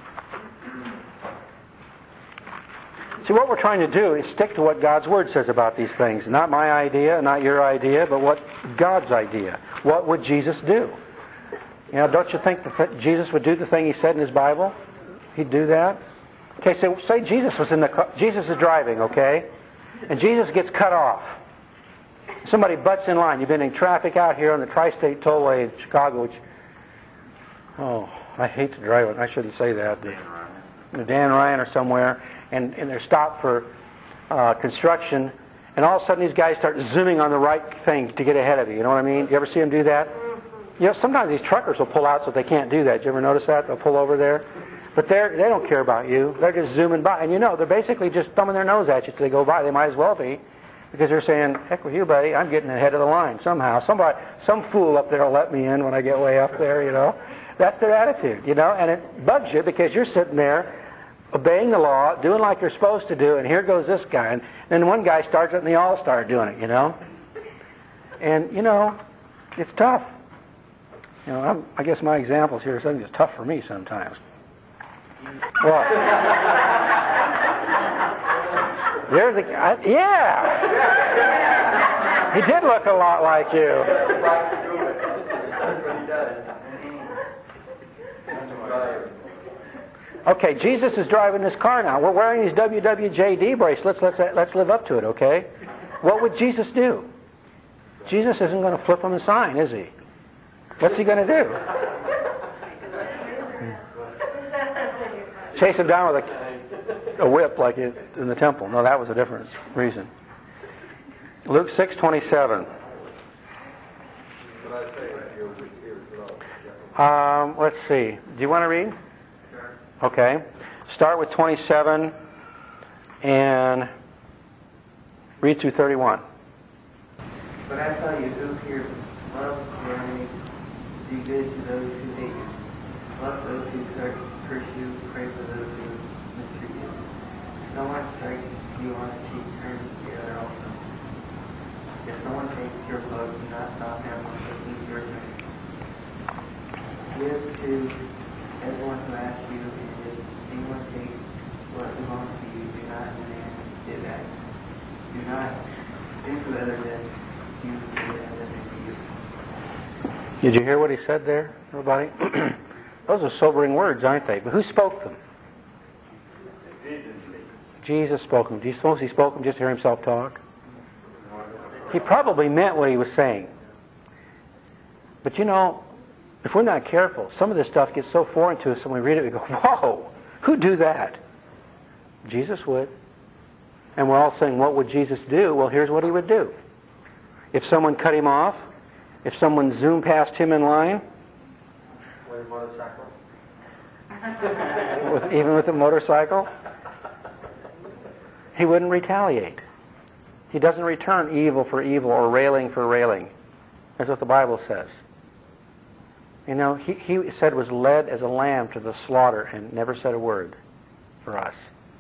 See, what we're trying to do is stick to what God's Word says about these things. Not my idea, not your idea, but what God's idea. What would Jesus do? You know, don't you think that Jesus would do the thing he said in his Bible? He'd do that? Okay, so say Jesus was in the car. Jesus is driving, okay? And Jesus gets cut off. Somebody butts in line. You've been in traffic out here on the Tri-State Tollway in Chicago, which, oh, I hate to drive it. I shouldn't say that. Dan Ryan or somewhere, and they're stopped for construction, and all of a sudden these guys start zooming on the right thing to get ahead of you. You know what I mean? You ever see them do that? You know, sometimes these truckers will pull out so they can't do that. Did you ever notice that? They'll pull over there. But they don't care about you. They're just zooming by. And you know, they're basically just thumbing their nose at you as they go by. They might as well be. Because they're saying, heck with you, buddy. I'm getting ahead of the line somehow. Some fool up there will let me in when I get way up there, you know. That's their attitude, you know. And it bugs you because you're sitting there obeying the law, doing like you're supposed to do. And here goes this guy. And then one guy starts it and they all start doing it, you know. And, you know, it's tough. You know, I guess my examples here are something that's tough for me sometimes. Well, there's the guy. Yeah, he did look a lot like you. Okay, Jesus is driving this car now. We're wearing these WWJD bracelets. Let's live up to it, okay? What would Jesus do? Jesus isn't going to flip him a sign, is he? What's he going to do? Chase him down with a whip like in the temple. No, that was a different reason. Luke 6:27. Let's see. Do you want to read? Okay. Start with 27 and read through 31. But I tell you, who here love your enemies, do good to those who hate you, bless those who curse you, pray for those who mistreat you. If someone strikes you on the cheek, turn the other also. If someone takes your cloak, do not stop him from taking your drink. Give to everyone who asks you, and if anyone takes what belongs to you, do not demand it back. Do not do to others as you do as they do to you. Did you hear what he said there, everybody? Those are sobering words, aren't they? But who spoke them? Jesus spoke them. Do you suppose he spoke them just to hear himself talk? He probably meant what he was saying. But you know, if we're not careful, some of this stuff gets so foreign to us when we read it, we go, whoa, who'd do that? Jesus would. And we're all saying, what would Jesus do? Well, here's what he would do. If someone cut him off, if someone zoomed past him in line, With a motorcycle? even with a motorcycle, he wouldn't retaliate. He doesn't return evil for evil or railing for railing. That's what the Bible says. You know, he said was led as a lamb to the slaughter and never said a word for us.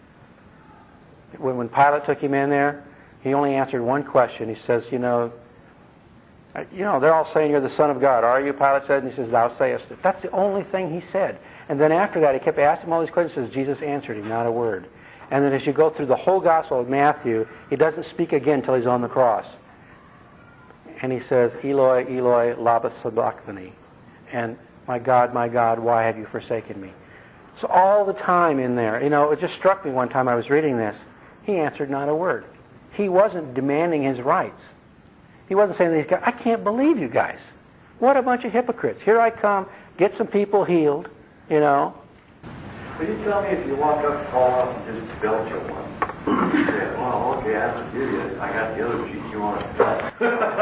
When Pilate took him in there, he only answered one question. He says, you know, they're all saying you're the Son of God. Are you? Pilate said, and he says, thou sayest it. That's the only thing he said. And then after that, he kept asking him all these questions. Jesus answered him, not a word. And then as you go through the whole Gospel of Matthew, he doesn't speak again until he's on the cross. And he says, Eloi, Eloi, lama sabachthani. And my God, why have you forsaken me? So all the time in there, you know, it just struck me one time I was reading this. He answered not a word. He wasn't demanding his rights. He wasn't saying to these guys, I can't believe you guys. What a bunch of hypocrites. Here I come, get some people healed, you know. Will you tell me if you walk up to Paul and just belch at one? You say, well, okay, I don't do this. I got the other sheet you want to cut.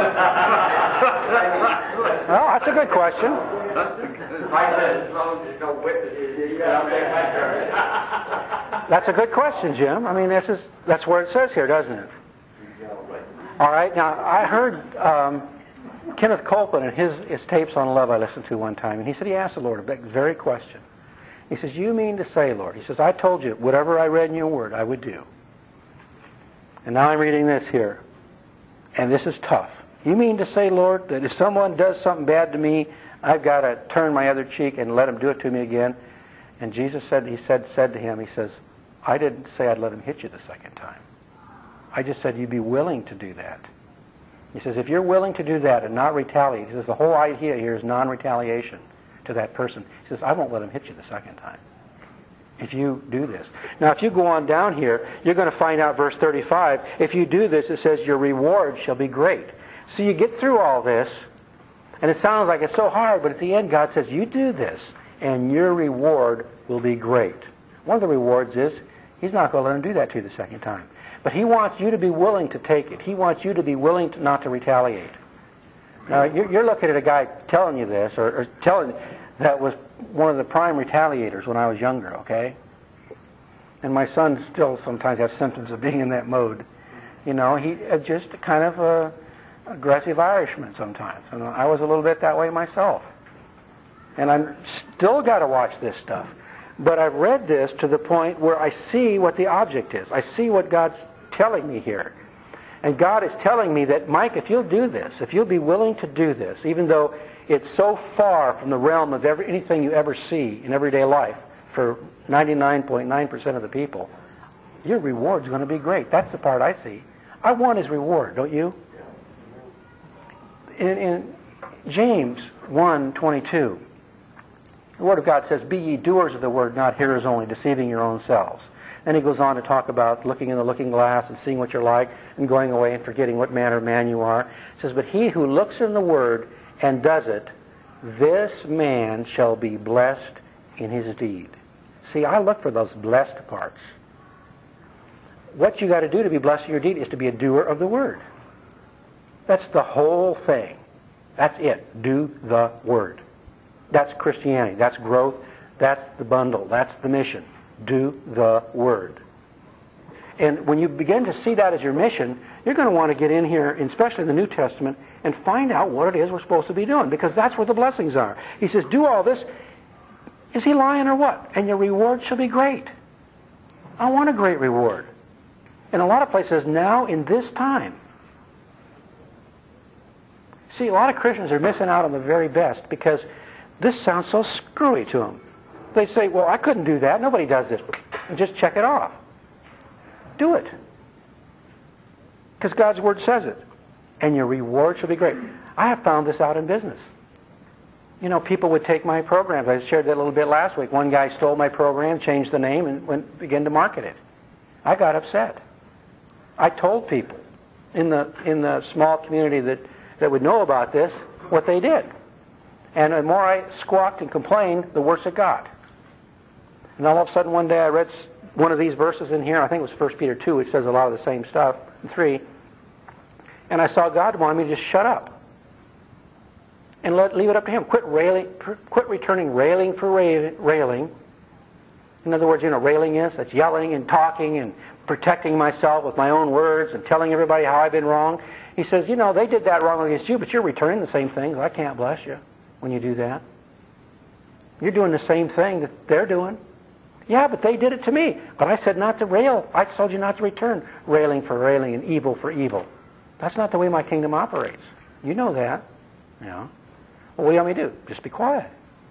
Well, that's a good question. I said, as long as there's no witnesses, you got to make my turn. That's a good question, Jim. I mean, that's where it says here, doesn't it? All right. Now, I heard Kenneth Copeland and his tapes on love I listened to one time, and he said he asked the Lord that very question. He says, you mean to say, Lord, he says, I told you, whatever I read in your word, I would do. And now I'm reading this here, and this is tough. You mean to say, Lord, that if someone does something bad to me, I've got to turn my other cheek and let him do it to me again? And Jesus said to him, he says, I didn't say I'd let him hit you the second time. I just said you'd be willing to do that. He says, if you're willing to do that and not retaliate, he says the whole idea here is non-retaliation. to that person. He says, I won't let him hit you the second time if you do this. Now, if you go on down here, you're going to find out verse 35. If you do this, it says, your reward shall be great. So you get through all this, and it sounds like it's so hard, but at the end, God says, you do this, and your reward will be great. One of the rewards is He's not going to let him do that to you the second time. But He wants you to be willing to take it. He wants you to be willing not to retaliate. Now, you're looking at a guy telling you this, or telling that was one of the prime retaliators when I was younger, okay? And my son still sometimes has symptoms of being in that mode. You know, he just kind of a aggressive Irishman sometimes. And I was a little bit that way myself. And I'm still got to watch this stuff. But I've read this to the point where I see what the object is. I see what God's telling me here. And God is telling me that, Mike, if you'll do this, if you'll be willing to do this, even though it's so far from the realm of anything you ever see in everyday life for 99.9% of the people, your reward's going to be great. That's the part I see. I want His reward, don't you? In James 1:22, the Word of God says, be ye doers of the word, not hearers only, deceiving your own selves. Then he goes on to talk about looking in the looking glass and seeing what you're like and going away and forgetting what manner of man you are. It says, but he who looks in the Word and does it, this man shall be blessed in his deed. See, I look for those blessed parts. What you got to do to be blessed in your deed is to be a doer of the Word. That's the whole thing. That's it. Do the Word. That's Christianity. That's growth. That's the bundle. That's the mission. Do the Word. And when you begin to see that as your mission, you're going to want to get in here, especially in the New Testament, and find out what it is we're supposed to be doing, because that's where the blessings are. He says, do all this. Is he lying or what? And your reward shall be great. I want a great reward. In a lot of places now, in this time. See, a lot of Christians are missing out on the very best because this sounds so screwy to them. They say, well, I couldn't do that. Nobody does this. And just check it off. Do it. Because God's Word says it. And your reward shall be great. I have found this out in business. You know, people would take my programs. I shared that a little bit last week. One guy stole my program, changed the name, and began to market it. I got upset. I told people in the small community that would know about this what they did. And the more I squawked and complained, the worse it got. And all of a sudden one day I read one of these verses in here. I think it was 1 Peter 2, which says a lot of the same stuff, 3. And I saw God wanted me to just shut up. And leave it up to Him. Quit returning railing for railing. In other words, you know, railing is, that's yelling and talking and protecting myself with my own words and telling everybody how I've been wrong. He says, you know, they did that wrong against you, but you're returning the same things. I can't bless you when you do that. You're doing the same thing that they're doing. Yeah, but they did it to me. But I said not to rail. I told you not to return railing for railing and evil for evil. That's not the way my kingdom operates. You know that. You know. Well, what do you want me to do? Just be quiet.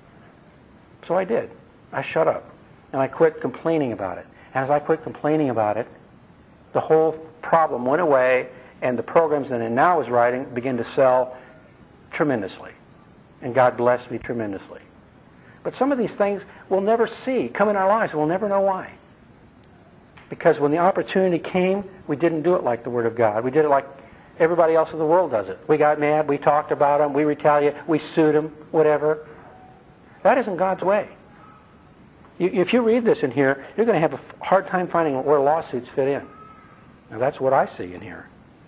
So I did. I shut up. And I quit complaining about it. And as I quit complaining about it, the whole problem went away, and the programs that I now was writing began to sell tremendously. And God blessed me tremendously. But some of these things we'll never see come in our lives. We'll never know why. Because when the opportunity came, we didn't do it like the Word of God. We did it like everybody else in the world does it. We got mad, we talked about them, we retaliated, we sued them, whatever. That isn't God's way. If you read this in here, you're going to have a hard time finding where lawsuits fit in. Now that's what I see in here.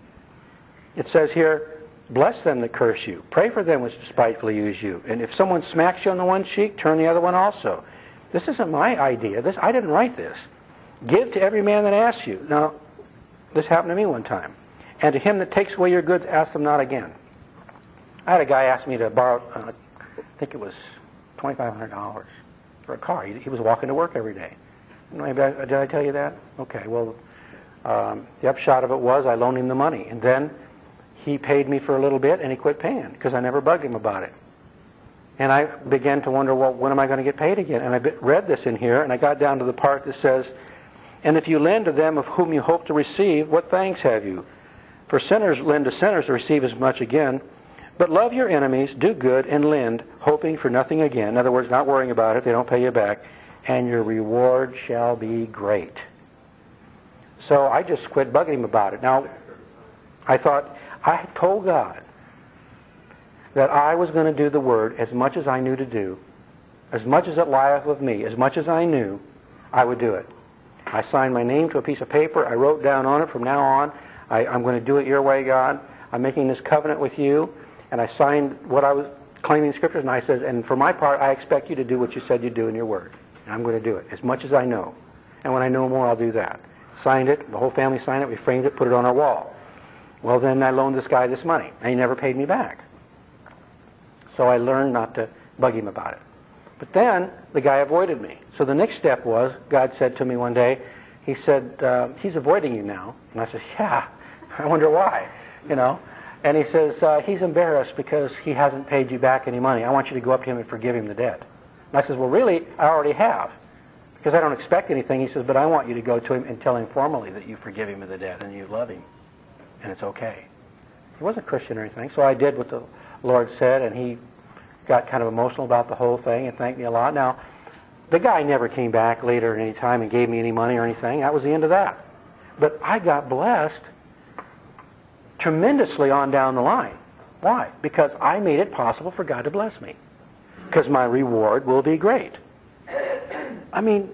It says here, bless them that curse you. Pray for them which despitefully use you. And if someone smacks you on the one cheek, turn the other one also. This isn't my idea. I didn't write this. Give to every man that asks you. Now, this happened to me one time. And to him that takes away your goods, ask them not again. I had a guy ask me to borrow, I think it was $2,500 for a car. He was walking to work every day. Did I tell you that? Okay, well, the upshot of it was I loaned him the money. And then he paid me for a little bit, and he quit paying because I never bugged him about it. And I began to wonder, well, when am I going to get paid again? And I read this in here, and I got down to the part that says, and if you lend to them of whom you hope to receive, what thanks have you? For sinners lend to sinners to receive as much again. But love your enemies, do good, and lend, hoping for nothing again. In other words, not worrying about it if they don't pay you back. And your reward shall be great. So I just quit bugging him about it. Now, I thought, I had told God that I was going to do the Word as much as I knew to do, as much as it lieth with me, as much as I knew, I would do it. I signed my name to a piece of paper. I wrote down on it, from now on, I'm going to do it your way, God. I'm making this covenant with you. And I signed what I was claiming in the Scriptures, and I said, and for my part, I expect you to do what you said you'd do in your Word. And I'm going to do it, as much as I know. And when I know more, I'll do that. Signed it, the whole family signed it, we framed it, put it on our wall. Well, then I loaned this guy this money, and he never paid me back. So I learned not to bug him about it. But then, the guy avoided me. So the next step was, God said to me one day, he said, he's avoiding you now. And I said, yeah, I wonder why, you know. And he says, he's embarrassed because he hasn't paid you back any money. I want you to go up to him and forgive him the debt. And I says, well, really, I already have. Because I don't expect anything. He says, but I want you to go to him and tell him formally that you forgive him of the debt and you love him. And it's okay. He wasn't a Christian or anything. So I did what the Lord said, and he got kind of emotional about the whole thing and thanked me a lot. Now, the guy never came back later at any time and gave me any money or anything. That was the end of that. But I got blessed tremendously on down the line. Why? Because I made it possible for God to bless me. Because my reward will be great. I mean,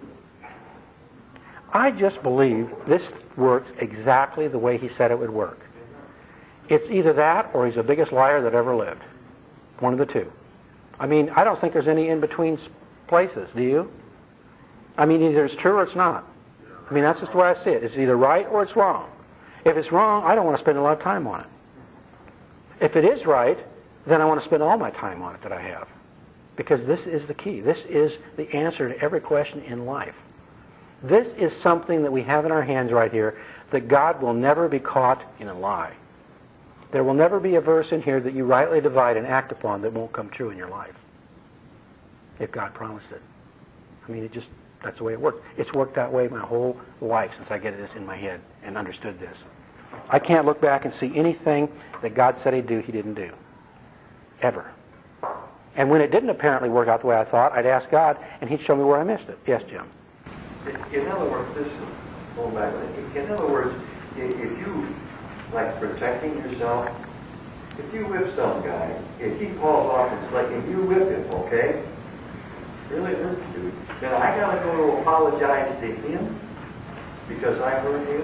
I just believe this works exactly the way he said it would work. It's either that or he's the biggest liar that ever lived. One of the two. I mean, I don't think there's any in-between places, do you? I mean, either it's true or it's not. I mean, that's just the way I see it. It's either right or it's wrong. If it's wrong, I don't want to spend a lot of time on it. If it is right, then I want to spend all my time on it that I have. Because this is the key. This is the answer to every question in life. This is something that we have in our hands right here, that God will never be caught in a lie. There will never be a verse in here that you rightly divide and act upon that won't come true in your life. If God promised it. I mean, that's the way it works. It's worked that way my whole life since I get this in my head and understood this. I can't look back and see anything that God said he'd do, he didn't do. Ever. And when it didn't apparently work out the way I thought, I'd ask God, and he'd show me where I missed it. Yes, Jim? In other words, going back, in other words, if you, like protecting yourself, if you whip some guy, if he falls off and like if you whip him, okay? Really hurts you. Then I gotta go to apologize to him because I hurt him?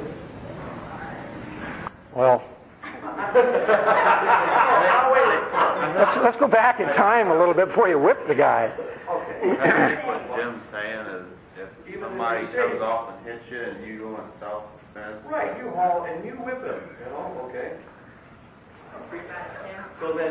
Well, let's go back in time a little bit before you whip the guy. Okay. What Jim's saying is if somebody comes off and hits you and you go in self-defense. Right, you haul and you whip him, you know, okay? So then...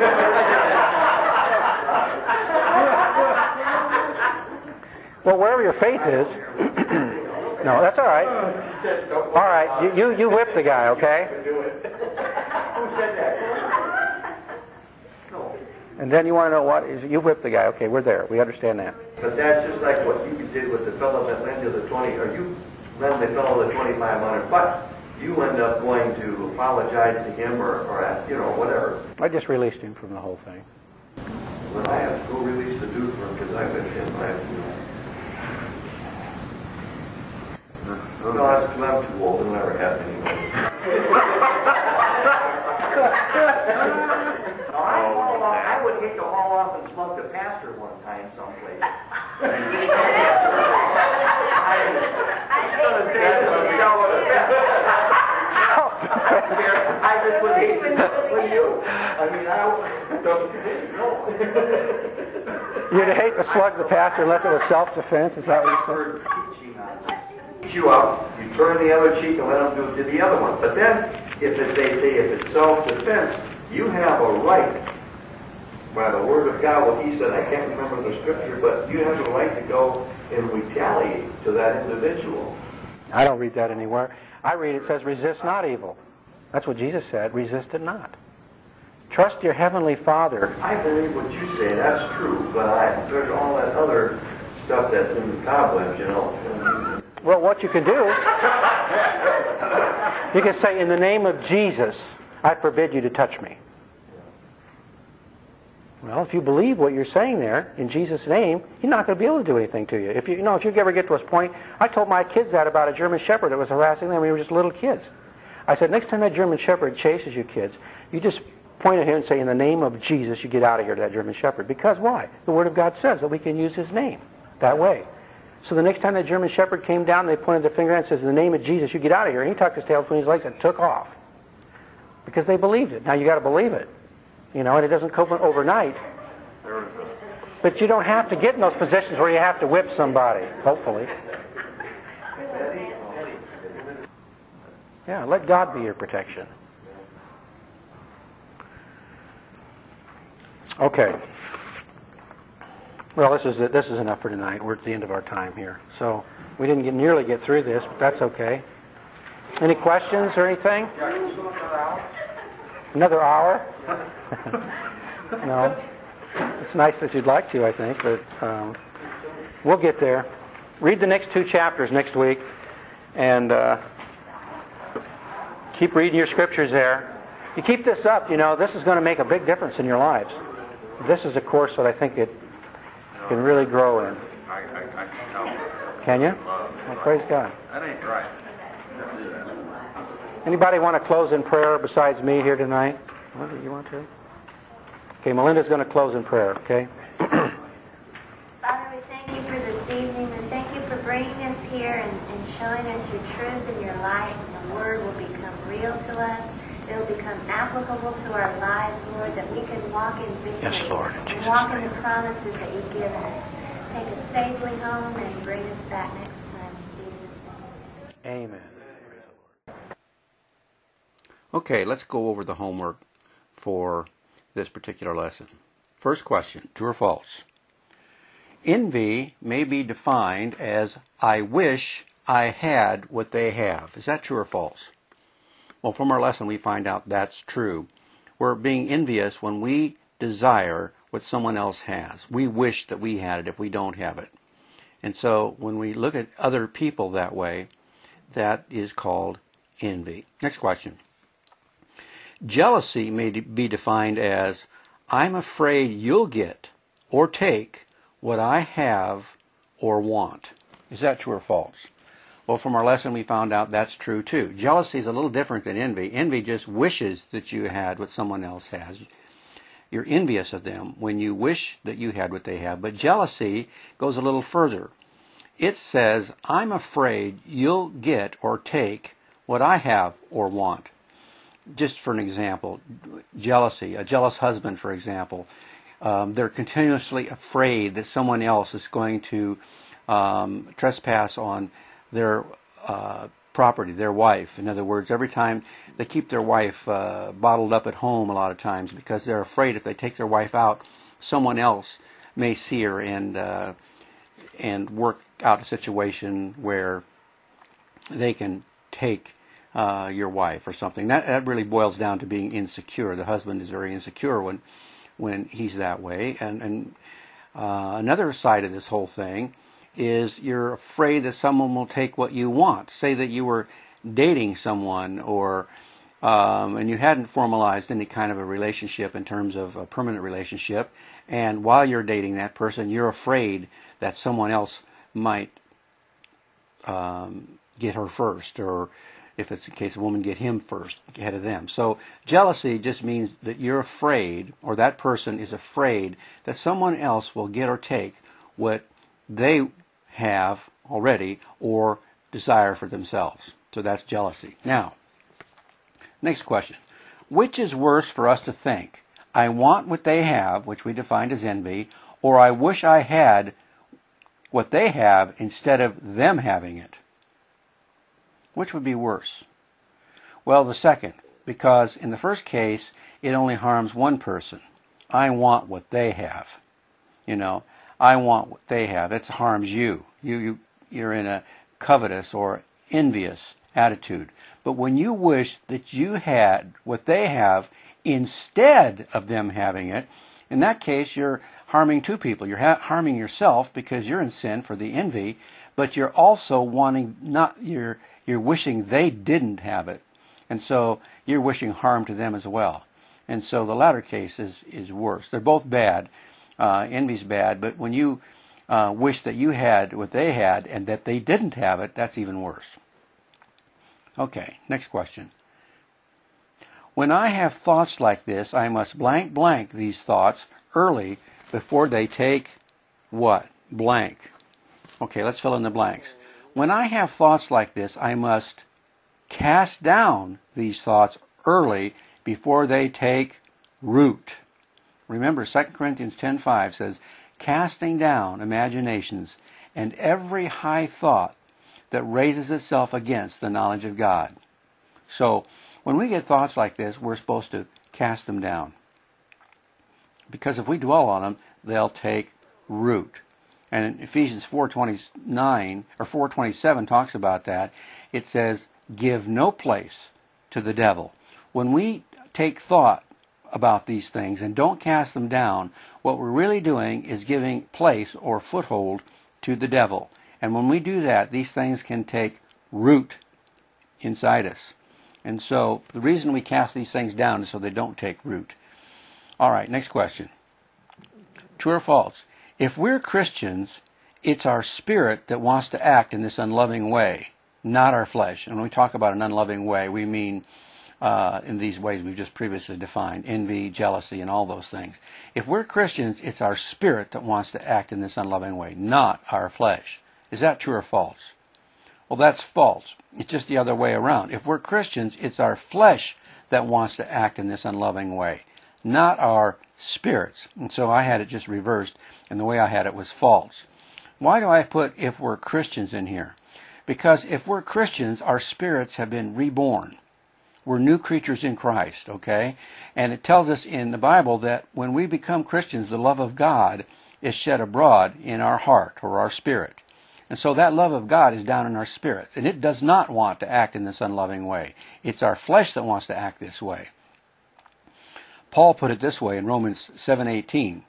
Well, wherever your faith is... No, that's all right. All right, you whip the guy, okay? Who said that? No. And then you want to know what is you whip the guy. Okay, we're there. We understand that. But that's just like what you did with the fellow that lent you the 20, or you lend the fellow the $2,500. You end up going to apologize to him or ask, you know, whatever. I just released him from the whole thing. But I have to go release the dude for him because I whipped him. I have to. No, that's because I'm too old. It'll never happen anymore. I would hate to haul off and slug the pastor one time someplace. I just would hate to you. I mean, You'd hate to slug the pastor unless it was self-defense. Is that what you said? You up, you turn the other cheek and let them do it to the other one. But then, they say if it's self-defense, you have a right, by the word of God, what he said, I can't remember the scripture, but you have a right to go and retaliate to that individual. I don't read that anywhere. I read it says, resist not evil. That's what Jesus said, resist it not. Trust your heavenly Father. I believe what you say, that's true, but there's all that other stuff that's in the cobwebs, you know. Well, what you can do, you can say, in the name of Jesus, I forbid you to touch me. Well, if you believe what you're saying there in Jesus' name, He's not going to be able to do anything to you. If you ever get to this point, I told my kids that about a German Shepherd that was harassing them when we were just little kids. I said, next time that German Shepherd chases you kids, you just point at him and say, in the name of Jesus, you get out of here to that German Shepherd. Because why? The Word of God says that we can use His name that way. So the next time that German Shepherd came down, they pointed their finger at him and says, in the name of Jesus, you get out of here. And he tucked his tail between his legs and took off. Because they believed it. Now you got to believe it. And it doesn't come overnight. But you don't have to get in those positions where you have to whip somebody, hopefully. Yeah, let God be your protection. Okay. Well, this is enough for tonight. We're at the end of our time here. So we didn't nearly get through this, but that's okay. Any questions or anything? Another hour? No. It's nice that you'd like to, I think, but we'll get there. Read the next 2 chapters next week, and keep reading your scriptures there. You keep this up, this is going to make a big difference in your lives. This is a course that I think it can really grow in. I can tell. Can you? Well, praise God. That ain't right. Anybody want to close in prayer besides me here tonight? What do you want to? Okay, Melinda's going to close in prayer, okay? Father, we thank you for this evening. We thank you for bringing us here and showing us your truth and your light. And the Word will become real to us. It will become applicable to our lives, Lord, that we can walk in victory. Yes, Lord. And walk in the promises that you've given us. Take us safely home and bring us back next time. In Jesus' name. Amen. Okay, let's go over the homework for this particular lesson. First question, true or false? Envy may be defined as, I wish I had what they have. Is that true or false? Well, from our lesson we find out that's true. We're being envious when we desire what someone else has. We wish that we had it if we don't have it. And so when we look at other people that way, that is called envy. Next question. Jealousy may be defined as, I'm afraid you'll get or take what I have or want. Is that true or false? Well, from our lesson we found out that's true too. Jealousy is a little different than envy. Envy just wishes that you had what someone else has. You're envious of them when you wish that you had what they have. But jealousy goes a little further. It says, I'm afraid you'll get or take what I have or want. Just for an example, jealousy, a jealous husband, for example, they're continuously afraid that someone else is going to trespass on their property, their wife. In other words, every time they keep their wife bottled up at home a lot of times because they're afraid if they take their wife out, someone else may see her and work out a situation where they can take your wife or something. That really boils down to being insecure. The husband is very insecure when he's that way. And another side of this whole thing is you're afraid that someone will take what you want. Say that you were dating someone or and you hadn't formalized any kind of a relationship in terms of a permanent relationship, and while you're dating that person, you're afraid that someone else might get her first, or if it's the case, a woman get him first, ahead of them. So jealousy just means that you're afraid, or that person is afraid, that someone else will get or take what they have already or desire for themselves. So that's jealousy. Now, next question. Which is worse for us to think? I want what they have, which we defined as envy, or I wish I had what they have instead of them having it? Which would be worse? Well, the second, because in the first case, it only harms one person. I want what they have. I want what they have. It harms you. You're in a covetous or envious attitude. But when you wish that you had what they have instead of them having it, in that case, you're harming two people. You're harming yourself because you're in sin for the envy, but you're also you're wishing they didn't have it. And so you're wishing harm to them as well. And so the latter case is worse. They're both bad. Envy's bad, but when you wish that you had what they had and that they didn't have it, that's even worse. Okay, next question. When I have thoughts like this, I must blank blank these thoughts early before they take what? Blank. Okay, let's fill in the blanks. When I have thoughts like this, I must cast down these thoughts early before they take root. Remember, 2 Corinthians 10:5 says, casting down imaginations and every high thought that raises itself against the knowledge of God. So, when we get thoughts like this, we're supposed to cast them down. Because if we dwell on them, they'll take root. And in Ephesians 4:29 or 4:27 talks about that. It says, give no place to the devil. When we take thought about these things and don't cast them down, what we're really doing is giving place or foothold to the devil. And when we do that, these things can take root inside us. And so the reason we cast these things down is so they don't take root. All right, next question. True or false? If we're Christians, it's our spirit that wants to act in this unloving way, not our flesh. And when we talk about an unloving way, we mean in these ways we've just previously defined, envy, jealousy, and all those things. If we're Christians, it's our spirit that wants to act in this unloving way, not our flesh. Is that true or false? Well, that's false. It's just the other way around. If we're Christians, it's our flesh that wants to act in this unloving way, not our spirits. And so I had it just reversed, and the way I had it was false. Why do I put if we're Christians in here? Because if we're Christians, our spirits have been reborn. We're new creatures in Christ, okay? And it tells us in the Bible that when we become Christians, the love of God is shed abroad in our heart or our spirit. And so that love of God is down in our spirits. And it does not want to act in this unloving way. It's our flesh that wants to act this way. Paul put it this way in Romans 7:18.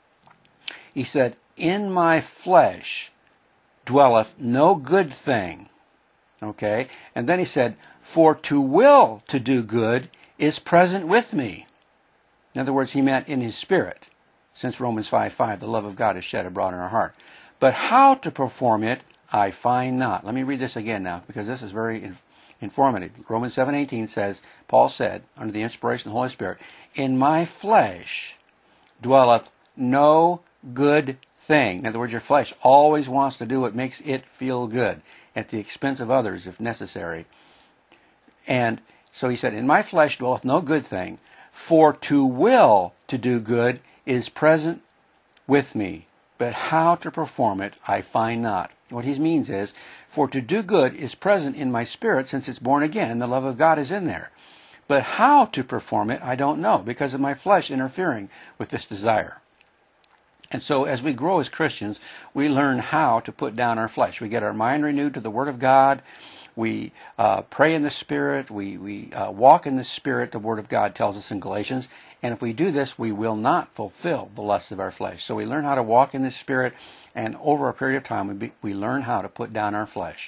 He said, in my flesh dwelleth no good thing. Okay? And then he said, for to will to do good is present with me. In other words, he meant in his spirit. Since Romans 5:5, the love of God is shed abroad in our heart. But how to perform it, I find not. Let me read this again now, because this is very informative. Romans 7:18 says, Paul said, under the inspiration of the Holy Spirit, in my flesh dwelleth no good thing. In other words, your flesh always wants to do what makes it feel good, at the expense of others if necessary. And so he said, in my flesh dwelleth no good thing, for to will to do good is present with me, but how to perform it I find not. What he means is, for to do good is present in my spirit since it's born again, and the love of God is in there. But how to perform it I don't know, because of my flesh interfering with this desire. And so as we grow as Christians, we learn how to put down our flesh. We get our mind renewed to the Word of God. We pray in the Spirit. We walk in the Spirit, the Word of God tells us in Galatians. And if we do this, we will not fulfill the lusts of our flesh. So we learn how to walk in the Spirit, and over a period of time, we learn how to put down our flesh.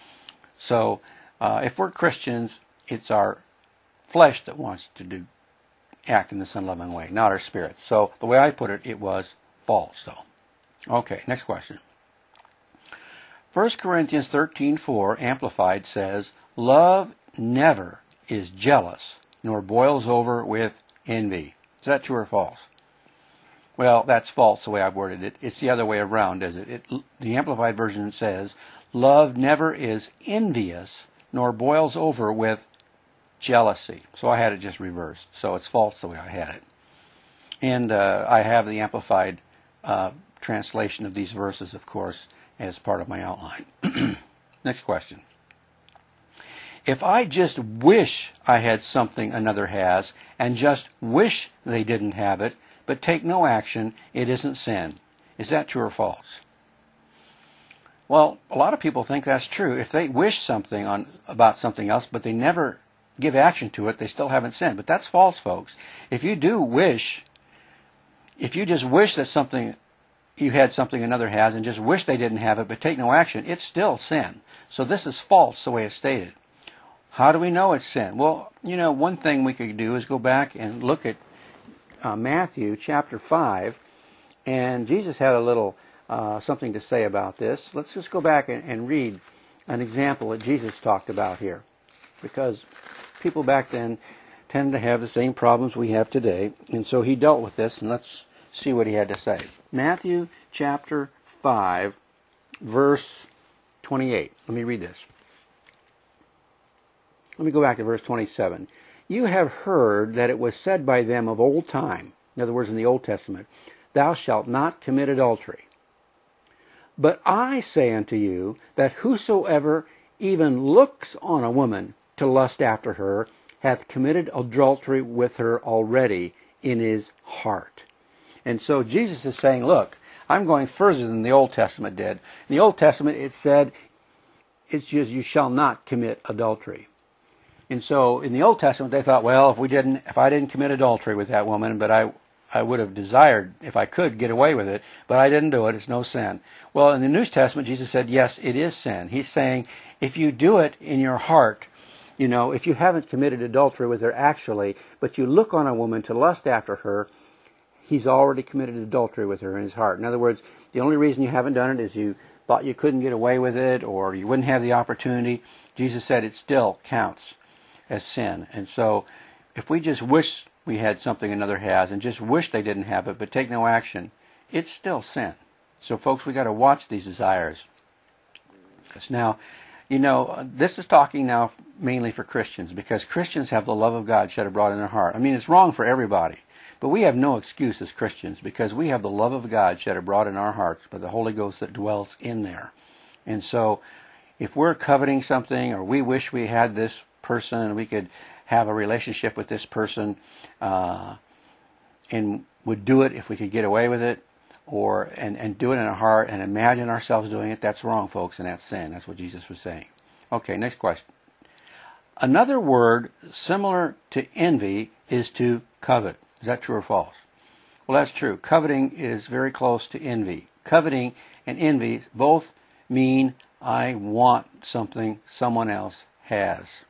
So if we're Christians, it's our flesh that wants to act in this unloving way, not our spirit. So the way I put it, it was false, though. Okay, next question. 1 Corinthians 13:4, Amplified, says, love never is jealous, nor boils over with envy. Is that true or false? Well, that's false the way I've worded it. It's the other way around, is it? The Amplified Version says, love never is envious, nor boils over with jealousy. So I had it just reversed. So it's false the way I had it. And I have the Amplified translation of these verses, of course, as part of my outline. Next question. If I just wish I had something another has, and just wish they didn't have it, but take no action, it isn't sin. Is that true or false? Well, a lot of people think that's true. If they wish something about something else, but they never give action to it, they still haven't sinned. But that's false, folks. If you do wish, if you just wish that you had something another has, and just wish they didn't have it, but take no action, it's still sin. So this is false the way it's stated. How do we know it's sin? Well, one thing we could do is go back and look at Matthew chapter 5, and Jesus had a little something to say about this. Let's just go back and read an example that Jesus talked about here, because people back then tend to have the same problems we have today, and so he dealt with this, and let's see what he had to say. Matthew chapter 5, verse 28. Let me read this. Let me go back to verse 27. You have heard that it was said by them of old time, in other words, in the Old Testament, thou shalt not commit adultery. But I say unto you that whosoever even looks on a woman to lust after her hath committed adultery with her already in his heart. And so Jesus is saying, look, I'm going further than the Old Testament did. In the Old Testament it said, it's just you shall not commit adultery. And so in the Old Testament they thought, well, if I didn't commit adultery with that woman, but I would have desired, if I could, get away with it, but I didn't do it, it's no sin. Well, in the New Testament, Jesus said, yes, it is sin. He's saying, if you do it in your heart, if you haven't committed adultery with her actually, but you look on a woman to lust after her, he's already committed adultery with her in his heart. In other words, the only reason you haven't done it is you thought you couldn't get away with it, or you wouldn't have the opportunity. Jesus said it still counts as sin. And so, if we just wish we had something another has, and just wish they didn't have it, but take no action, it's still sin. So folks, we got to watch these desires. Now, this is talking now mainly for Christians, because Christians have the love of God shed abroad in their heart. I mean, it's wrong for everybody, but we have no excuse as Christians, because we have the love of God shed abroad in our hearts by the Holy Ghost that dwells in there. And so, if we're coveting something, or we wish we had this person, and we could have a relationship with this person, and would do it if we could get away with it, and do it in our heart and imagine ourselves doing it, that's wrong, folks, and that's sin. That's what Jesus was saying. Okay, next question. Another word similar to envy is to covet. Is that true or false? Well, that's true. Coveting is very close to envy. Coveting and envy both mean I want something someone else has.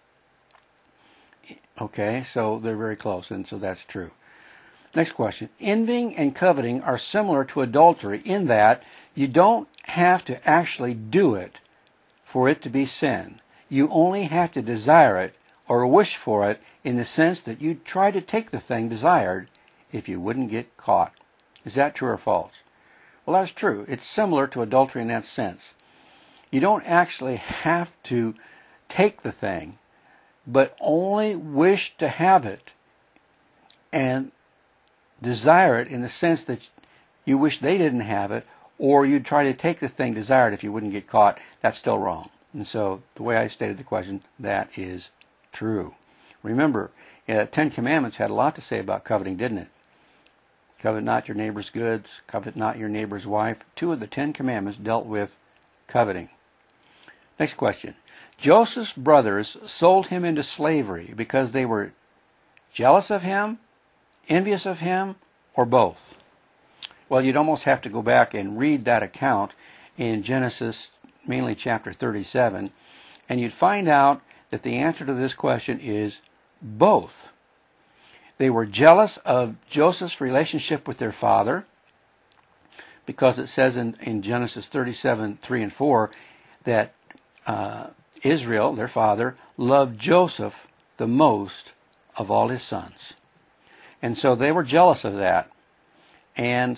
Okay, so they're very close, and so that's true. Next question. Envying and coveting are similar to adultery in that you don't have to actually do it for it to be sin. You only have to desire it or wish for it in the sense that you'd try to take the thing desired if you wouldn't get caught. Is that true or false? Well, that's true. It's similar to adultery in that sense. You don't actually have to take the thing, but only wish to have it and desire it in the sense that you wish they didn't have it, or you'd try to take the thing desired if you wouldn't get caught. That's still wrong. And so the way I stated the question, that is true. Remember, 10 Commandments had a lot to say about coveting, didn't it? Covet not your neighbor's goods, covet not your neighbor's wife. 2 of the 10 Commandments dealt with coveting. Next question. Joseph's brothers sold him into slavery because they were jealous of him, envious of him, or both? Well, you'd almost have to go back and read that account in Genesis, mainly chapter 37, and you'd find out that the answer to this question is both. They were jealous of Joseph's relationship with their father, because it says in Genesis 37, 3 and 4, that Israel, their father, loved Joseph the most of all his sons. And so they were jealous of that. And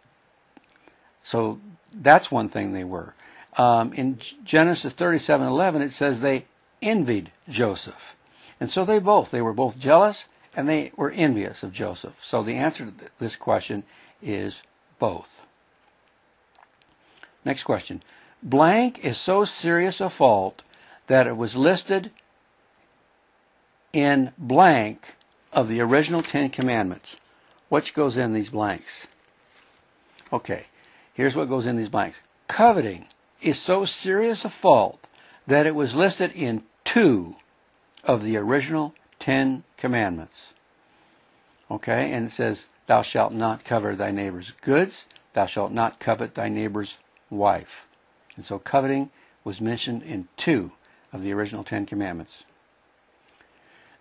so that's one thing they were. In Genesis 37:11, it says they envied Joseph. And so they were both jealous and they were envious of Joseph. So the answer to this question is both. Next question. Blank is so serious a fault that it was listed in blank of the original 10 Commandments. What goes in these blanks? Okay, here's what goes in these blanks. Coveting is so serious a fault that it was listed in 2 of the original 10 Commandments. Okay, and it says, thou shalt not covet thy neighbor's goods, thou shalt not covet thy neighbor's wife. And so coveting was mentioned in 2 of the original 10 Commandments.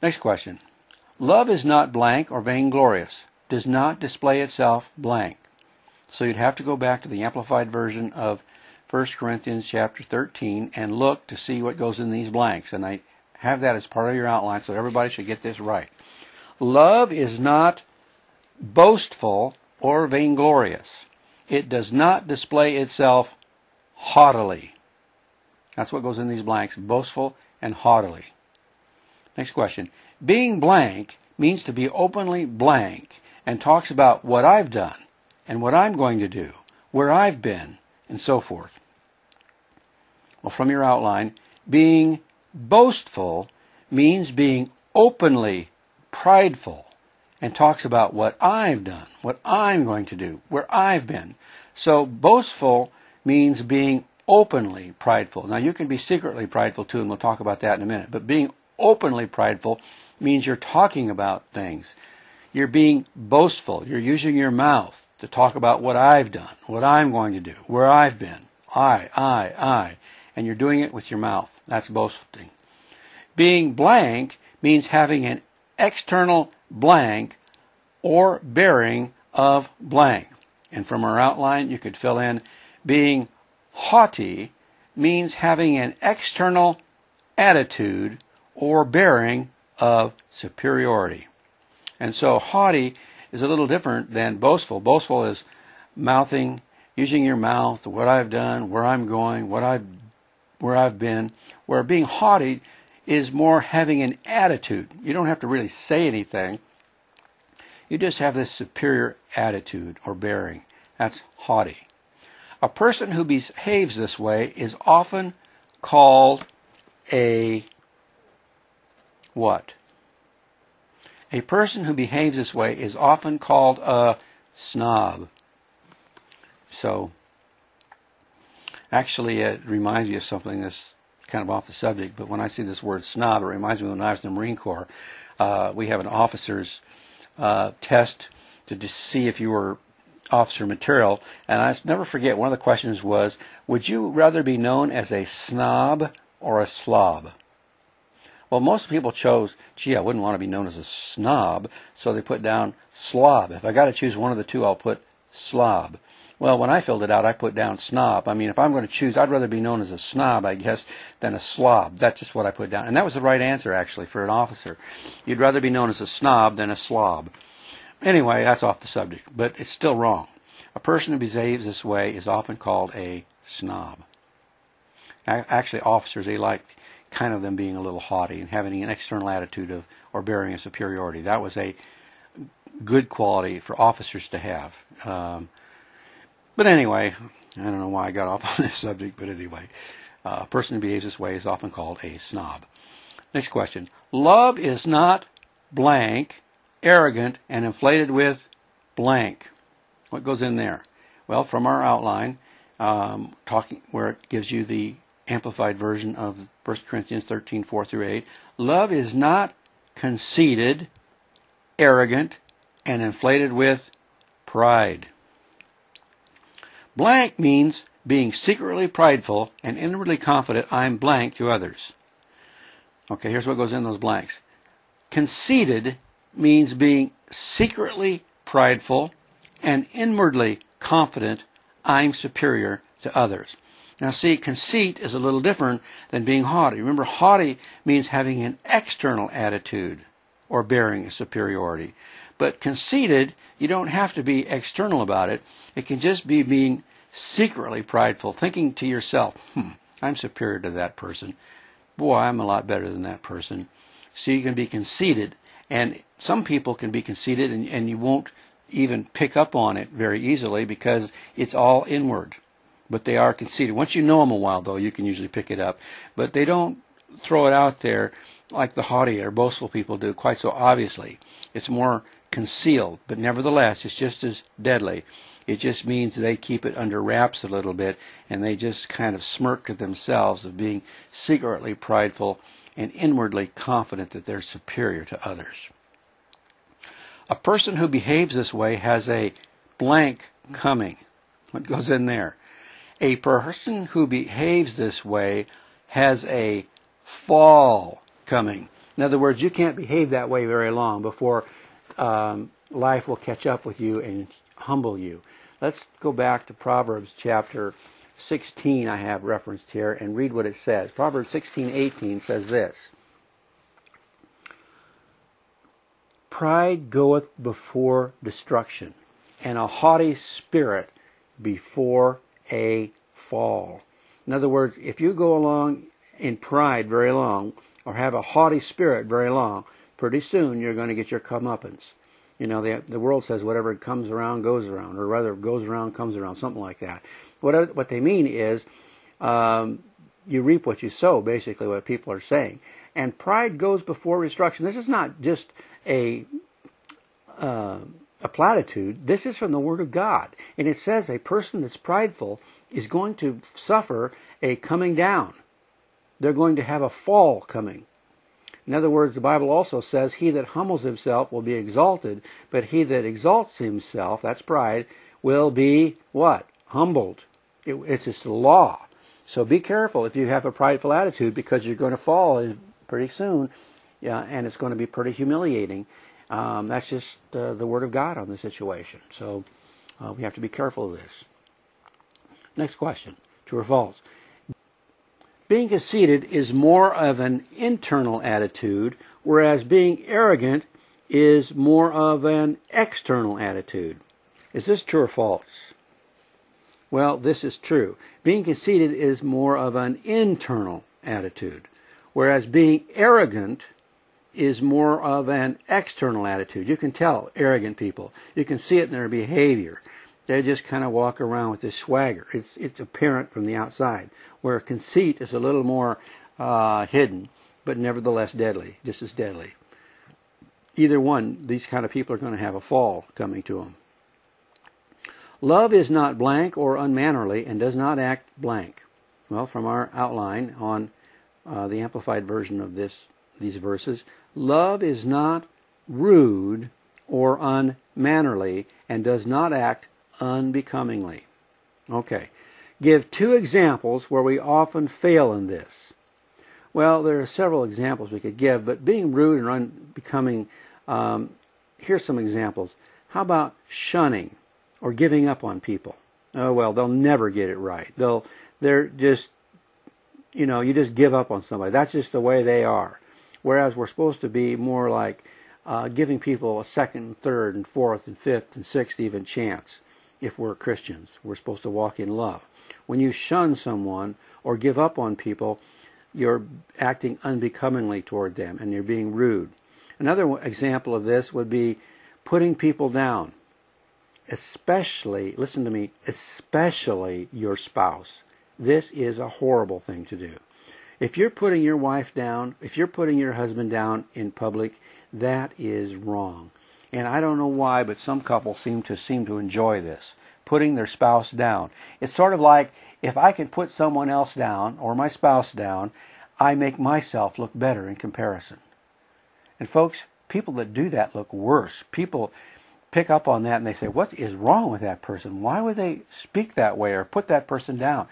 Next question. Love is not blank or vainglorious. Does not display itself blank. So you'd have to go back to the Amplified version of 1 Corinthians chapter 13 and look to see what goes in these blanks. And I have that as part of your outline, so everybody should get this right. Love is not boastful or vainglorious. It does not display itself haughtily. That's what goes in these blanks, boastful and haughtily. Next question. Being blank means to be openly blank and talks about what I've done and what I'm going to do, where I've been, and so forth. Well, from your outline, being boastful means being openly prideful and talks about what I've done, what I'm going to do, where I've been. So boastful means being openly prideful. Now, you can be secretly prideful too, and we'll talk about that in a minute. But being openly prideful means you're talking about things. You're being boastful. You're using your mouth to talk about what I've done, what I'm going to do, where I've been. I. And you're doing it with your mouth. That's boasting. Being blank means having an external blank or bearing of blank. And from our outline, you could fill in being haughty means having an external attitude or bearing of superiority. And so haughty is a little different than boastful. Boastful is mouthing, using your mouth, what I've done, where I'm going, where I've been. Where being haughty is more having an attitude. You don't have to really say anything. You just have this superior attitude or bearing. That's haughty. A person who behaves this way is often called a what? A person who behaves this way is often called a snob. So, actually, it reminds me of something that's kind of off the subject, but when I see this word snob, it reminds me when I was in the Marine Corps. We have an officer's test to see if you were officer material, and I never forget, one of the questions was, would you rather be known as a snob or a slob? Well, most people chose, gee, I wouldn't want to be known as a snob, so they put down slob. If I got to choose one of the two, I'll put slob. Well, when I filled it out, I put down snob. I mean, if I'm going to choose, I'd rather be known as a snob, I guess, than a slob. That's just what I put down. And that was the right answer, actually, for an officer. You'd rather be known as a snob than a slob. Anyway, that's off the subject, but it's still wrong. A person who behaves this way is often called a snob. Actually, officers, they like kind of them being a little haughty and having an external attitude of or bearing a superiority. That was a good quality for officers to have. But anyway, I don't know why I got off on this subject, but anyway, a person who behaves this way is often called a snob. Next question. Love is not blank, arrogant, and inflated with blank. What goes in there? Well, from our outline, where it gives you the amplified version of 1 Corinthians 13, 4 through 8, love is not conceited, arrogant, and inflated with pride. Blank means being secretly prideful and inwardly confident I'm blank to others. Okay, here's what goes in those blanks. Conceited means being secretly prideful and inwardly confident I'm superior to others. Now see, conceit is a little different than being haughty. Remember, haughty means having an external attitude or bearing a superiority. But conceited, you don't have to be external about it. It can just be being secretly prideful, thinking to yourself, I'm superior to that person. Boy, I'm a lot better than that person. So you can be conceited. And some people can be conceited and you won't even pick up on it very easily because it's all inward. But they are conceited. Once you know them a while, though, you can usually pick it up. But they don't throw it out there like the haughty or boastful people do quite so obviously. It's more concealed, but nevertheless, it's just as deadly. It just means they keep it under wraps a little bit, and they just kind of smirk to themselves of being secretly prideful and inwardly confident that they're superior to others. A person who behaves this way has a blank coming. What goes in there? A person who behaves this way has a fall coming. In other words, you can't behave that way very long before life will catch up with you and humble you. Let's go back to Proverbs chapter 16, I have referenced here, and read what it says. Proverbs 16:18 says this: Pride goeth before destruction, and a haughty spirit before a fall. In other words, if you go along in pride very long, or have a haughty spirit very long, pretty soon you're going to get your comeuppance. You know, the world says whatever comes around goes around, or rather goes around comes around, something like that. What they mean is you reap what you sow, basically what people are saying. And pride goes before destruction. This is not just a platitude. This is from the Word of God. And it says a person that's prideful is going to suffer a coming down. They're going to have a fall coming. In other words, the Bible also says, he that humbles himself will be exalted, but he that exalts himself, that's pride, will be what? Humbled. It's just a law. So be careful if you have a prideful attitude, because you're going to fall pretty soon, and it's going to be pretty humiliating. That's just the Word of God on the situation. So we have to be careful of this. Next question, true or false? Being conceited is more of an internal attitude, whereas being arrogant is more of an external attitude. Is this true or false? Well, this is true. Being conceited is more of an internal attitude, whereas being arrogant is more of an external attitude. You can tell arrogant people. You can see it in their behavior. They just kind of walk around with this swagger. It's apparent from the outside, where conceit is a little more hidden, but nevertheless deadly, just as deadly. Either one, these kind of people are going to have a fall coming to them. Love is not blank or unmannerly and does not act blank. Well, from our outline on the amplified version of these verses, love is not rude or unmannerly and does not act unbecomingly. Okay. Give 2 examples where we often fail in this. Well, there are several examples we could give, but being rude and unbecoming, here's some examples. How about shunning or giving up on people? Oh, well, they'll never get it right. They're just, you just give up on somebody. That's just the way they are. Whereas we're supposed to be more like giving people a second, third, and fourth, and fifth, and sixth even chance. If we're Christians, we're supposed to walk in love. When you shun someone or give up on people, you're acting unbecomingly toward them and you're being rude. Another example of this would be putting people down, especially, listen to me, especially your spouse. This is a horrible thing to do. If you're putting your wife down, if you're putting your husband down in public, that is wrong. And I don't know why, but some couples seem to enjoy this, putting their spouse down. It's sort of like, if I can put someone else down, or my spouse down, I make myself look better in comparison. And folks, people that do that look worse. People pick up on that and they say, what is wrong with that person? Why would they speak that way or put that person down?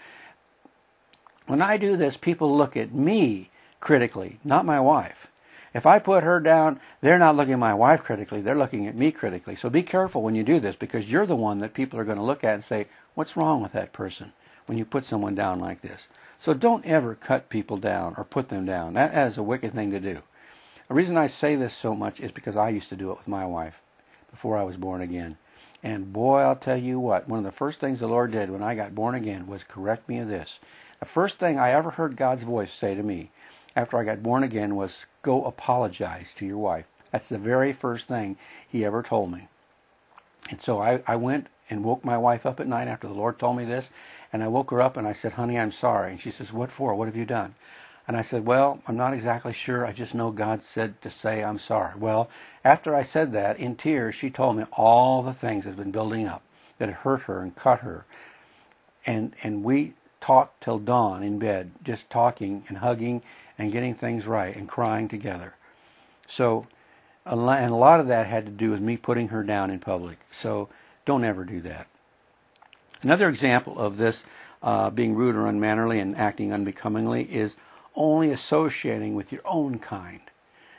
When I do this, people look at me critically, not my wife. If I put her down, they're not looking at my wife critically, they're looking at me critically. So be careful when you do this, because you're the one that people are going to look at and say, what's wrong with that person when you put someone down like this? So don't ever cut people down or put them down. That is a wicked thing to do. The reason I say this so much is because I used to do it with my wife before I was born again. And boy, I'll tell you what, one of the first things the Lord did when I got born again was correct me of this. The first thing I ever heard God's voice say to me after I got born again was, go apologize to your wife. That's the very first thing He ever told me. And so I went and woke my wife up at night after the Lord told me this, and I woke her up and I said, honey, I'm sorry. And she says, what for? What have you done? And I said, well, I'm not exactly sure. I just know God said to say I'm sorry. Well, after I said that, in tears, she told me all the things that had been building up, that had hurt her and cut her. And we talked till dawn in bed, just talking and hugging and getting things right and crying together. So, and a lot of that had to do with me putting her down in public. So don't ever do that. Another example of this being rude or unmannerly and acting unbecomingly is only associating with your own kind.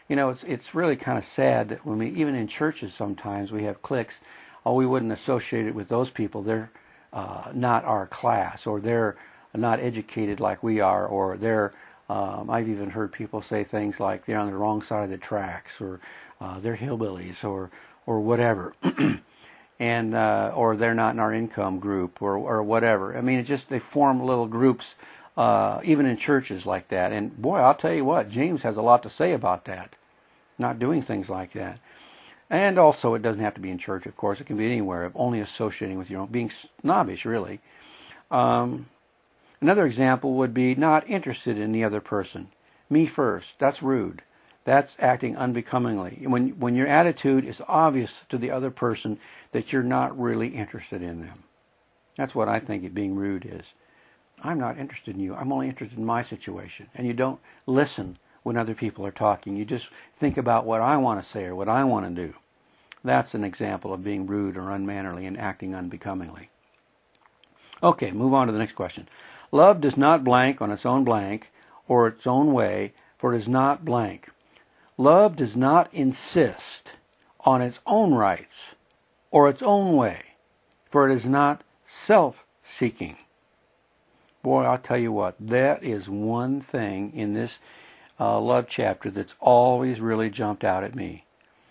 You know, it's really kind of sad that when we, even in churches sometimes, we have cliques. Oh, we wouldn't associate it with those people. They're not our class, or they're not educated like we are, or they're, I've even heard people say things like they're on the wrong side of the tracks, or they're hillbillies, or whatever. And or they're not in our income group, or whatever. I mean, it just, they form little groups, even in churches like that. And boy, I'll tell you what, James has a lot to say about that, not doing things like that. And also, it doesn't have to be in church, of course. It can be anywhere, only associating with your own, being snobbish, really. Another example would be not interested in the other person. Me first. That's rude. That's acting unbecomingly. When your attitude is obvious to the other person that you're not really interested in them. That's what I think it being rude is. I'm not interested in you. I'm only interested in my situation. And you don't listen when other people are talking. You just think about what I want to say or what I want to do. That's an example of being rude or unmannerly and acting unbecomingly. Okay, move on to the next question. Love does not blank on its own blank or its own way, for it is not blank. Love does not insist on its own rights or its own way, for it is not self-seeking. Boy, I'll tell you what, that is one thing in this love chapter that's always really jumped out at me.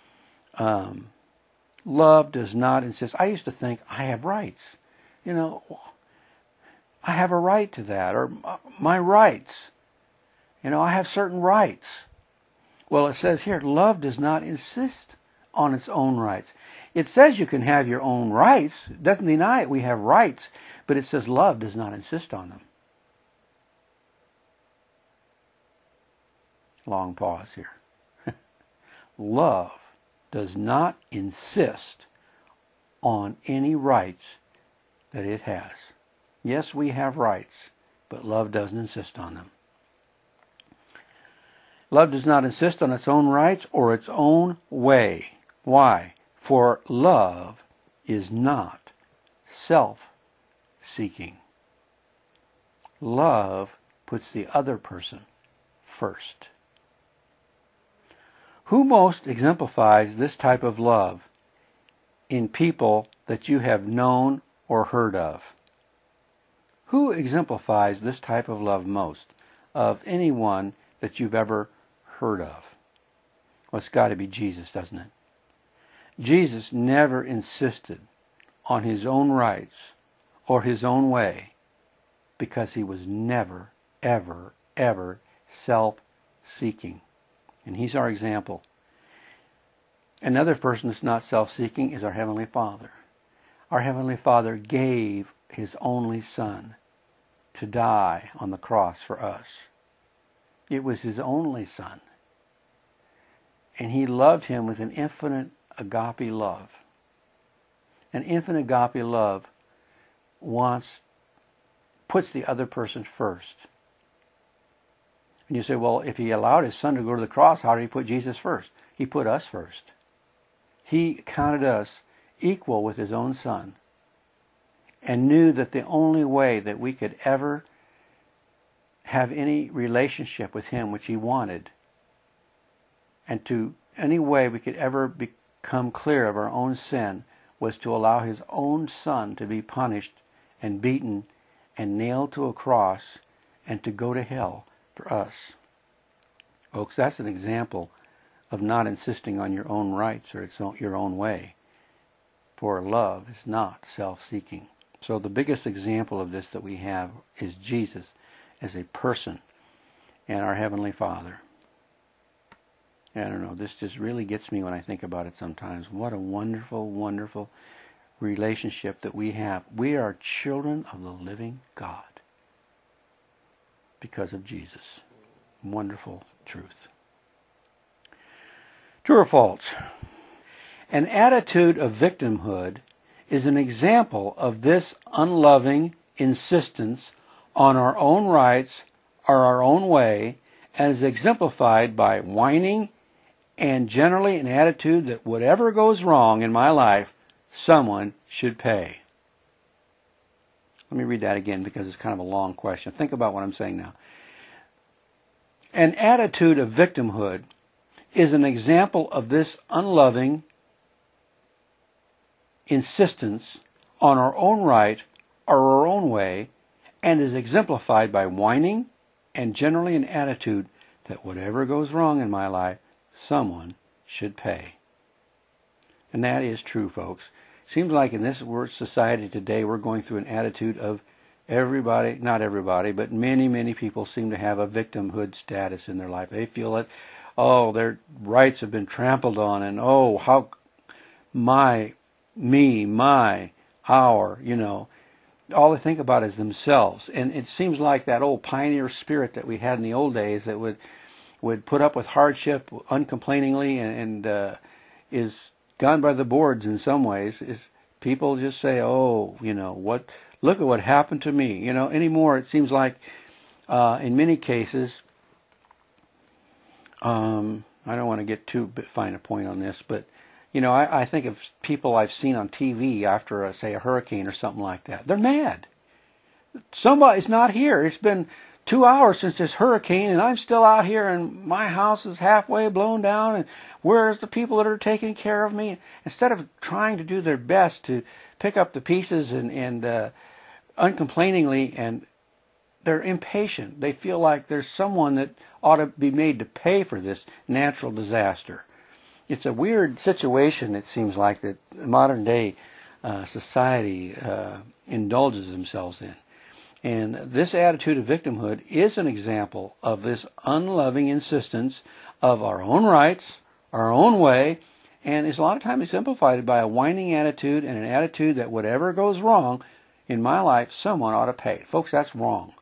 Love does not insist. I used to think, I have rights. You know, I have a right to that, or my rights. You know, I have certain rights. Well, it says here, love does not insist on its own rights. It says you can have your own rights. It doesn't deny it. We have rights. But it says love does not insist on them. Long pause here. Love does not insist on any rights that it has. Yes, we have rights, but love doesn't insist on them. Love does not insist on its own rights or its own way. Why? For love is not self-seeking. Love puts the other person first. Who most exemplifies this type of love in people that you have known or heard of? Who exemplifies this type of love most of anyone that you've ever heard of? Well, it's got to be Jesus, doesn't it? Jesus never insisted on his own rights or his own way because he was never, ever, ever self-seeking. And he's our example. Another person that's not self-seeking is our Heavenly Father. Our Heavenly Father gave his only Son to die on the cross for us. It was his only Son. And he loved him with an infinite agape love. An infinite agape love puts the other person first. And you say, well, if he allowed his Son to go to the cross, how did he put Jesus first? He put us first. He counted us equal with his own Son and knew that the only way that we could ever have any relationship with him which he wanted, and to any way we could ever become clear of our own sin, was to allow his own Son to be punished and beaten and nailed to a cross and to go to hell for us. Folks, that's an example of not insisting on your own rights or your own way. For love is not self-seeking. So the biggest example of this that we have is Jesus as a person and our Heavenly Father. I don't know, this just really gets me when I think about it sometimes. What a wonderful, wonderful relationship that we have. We are children of the living God because of Jesus. Wonderful truth. True or false? An attitude of victimhood is an example of this unloving insistence on our own rights or our own way, and is exemplified by whining and generally an attitude that whatever goes wrong in my life, someone should pay. Let me read that again because it's kind of a long question. Think about what I'm saying now. An attitude of victimhood is an example of this unloving insistence on our own right or our own way, and is exemplified by whining and generally an attitude that whatever goes wrong in my life, someone should pay. And that is true, folks. Seems like in this society today, we're going through an attitude of everybody, not everybody, but many, many people seem to have a victimhood status in their life. They feel that, oh, their rights have been trampled on, and oh, how our, all they think about is themselves. And it seems like that old pioneer spirit that we had in the old days that would put up with hardship uncomplainingly and is gone by the boards in some ways. Is people just say, oh, look at what happened to me. Anymore it seems like in many cases, I don't want to get too fine a point on this, but I think of people I've seen on TV after, say, a hurricane or something like that. They're mad. Somebody's not here. It's been 2 hours since this hurricane, and I'm still out here, and my house is halfway blown down, and where's the people that are taking care of me? Instead of trying to do their best to pick up the pieces and uncomplainingly, and they're impatient. They feel like there's someone that ought to be made to pay for this natural disaster. It's a weird situation, it seems like, that modern day society indulges themselves in. And this attitude of victimhood is an example of this unloving insistence of our own rights, our own way, and is a lot of times exemplified by a whining attitude and an attitude that whatever goes wrong in my life, someone ought to pay. Folks, that's wrong.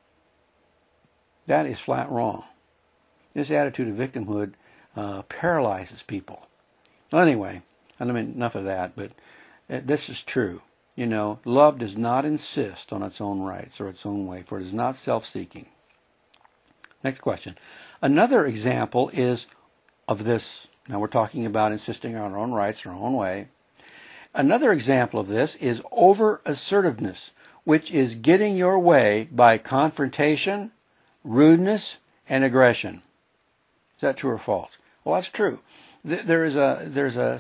That is flat wrong. This attitude of victimhood paralyzes people. Well, anyway, enough of that, but this is true. Love does not insist on its own rights or its own way, for it is not self-seeking. Next question. Another example is of this. Now we're talking about insisting on our own rights, our own way. Another example of this is over-assertiveness, which is getting your way by confrontation, rudeness, and aggression. Is that true or false? Well, that's true. There's a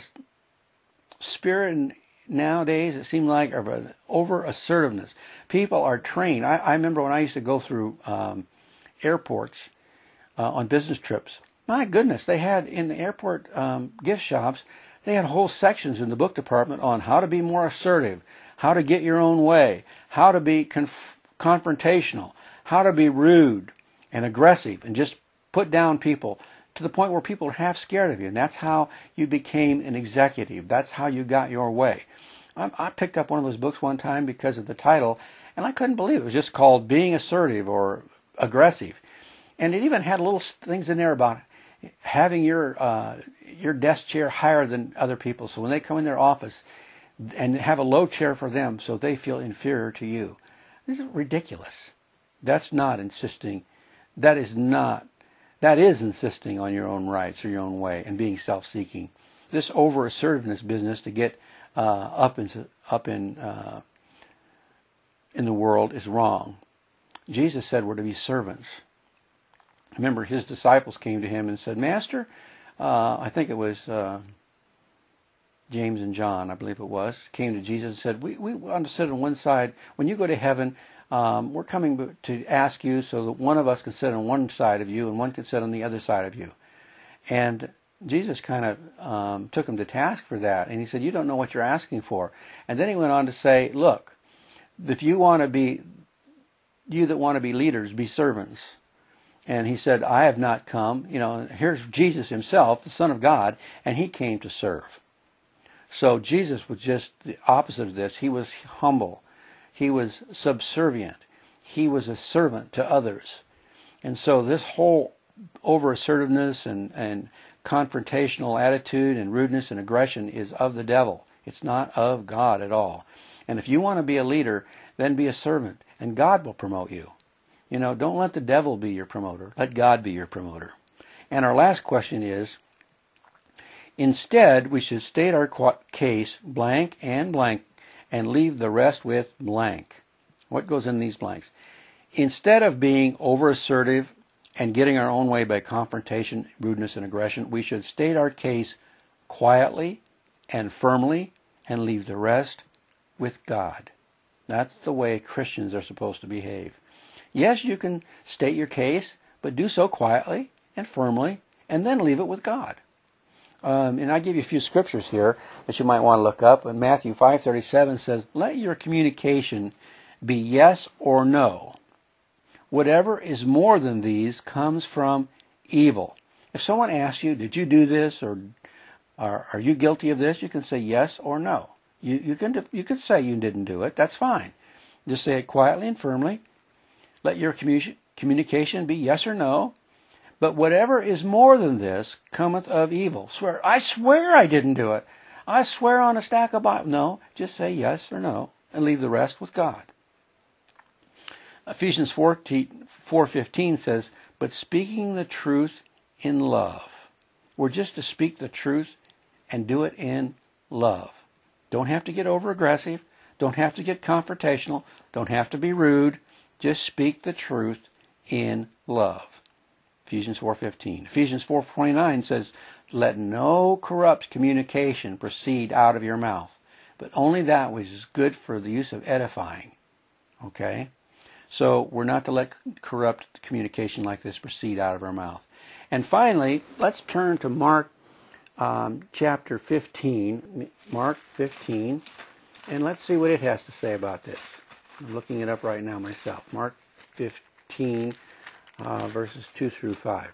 spirit nowadays, it seems like, of an over-assertiveness. People are trained. I remember when I used to go through airports on business trips. My goodness, they had in the airport gift shops, they had whole sections in the book department on how to be more assertive, how to get your own way, how to be confrontational, how to be rude and aggressive and just put down people to the point where people are half scared of you. And that's how you became an executive. That's how you got your way. I picked up one of those books one time because of the title, and I couldn't believe it. It was just called Being Assertive or Aggressive. And it even had little things in there about having your desk chair higher than other people. So when they come in their office, and have a low chair for them so they feel inferior to you. This is ridiculous. That's not insisting. That is insisting on your own rights or your own way and being self-seeking. This over-assertiveness business to get up in the world is wrong. Jesus said we're to be servants. Remember, his disciples came to him and said, Master, I think it was James and John, I believe it was, came to Jesus and said, we want to sit on one side. When you go to heaven, we're coming to ask you so that one of us can sit on one side of you and one can sit on the other side of you. And Jesus kind of took him to task for that. And he said, you don't know what you're asking for. And then he went on to say, look, if you want to be, you that want to be leaders, be servants. And he said, I have not come. Here's Jesus himself, the Son of God, and he came to serve. So Jesus was just the opposite of this. He was humble. He was subservient. He was a servant to others. And so this whole over-assertiveness and confrontational attitude and rudeness and aggression is of the devil. It's not of God at all. And if you want to be a leader, then be a servant, and God will promote you. Don't let the devil be your promoter. Let God be your promoter. And our last question is, instead, we should state our case blank and leave the rest with blank. What goes in these blanks? Instead of being over-assertive and getting our own way by confrontation, rudeness, and aggression. We should state our case quietly and firmly and leave the rest with God. That's the way Christians are supposed to behave. Yes, you can state your case, but do so quietly and firmly, and then leave it with God. And I give you a few scriptures here that you might want to look up. And Matthew 5:37 says, "Let your communication be yes or no. Whatever is more than these comes from evil." If someone asks you, "Did you do this?" or "Are you guilty of this?" you can say yes or no. You can say you didn't do it. That's fine. Just say it quietly and firmly. Let your communication be yes or no. But whatever is more than this cometh of evil. I swear I didn't do it. I swear on a stack of Bible. No, just say yes or no and leave the rest with God. Ephesians 4:15 says, "But speaking the truth in love." We're just to speak the truth and do it in love. Don't have to get over-aggressive. Don't have to get confrontational. Don't have to be rude. Just speak the truth in love. Ephesians 4:15. Ephesians 4:29 says, "Let no corrupt communication proceed out of your mouth, but only that which is good for the use of edifying." Okay? So we're not to let corrupt communication like this proceed out of our mouth. And finally, let's turn to Mark chapter 15. Mark 15. And let's see what it has to say about this. I'm looking it up right now myself. Mark 15. Verses 2 through 5.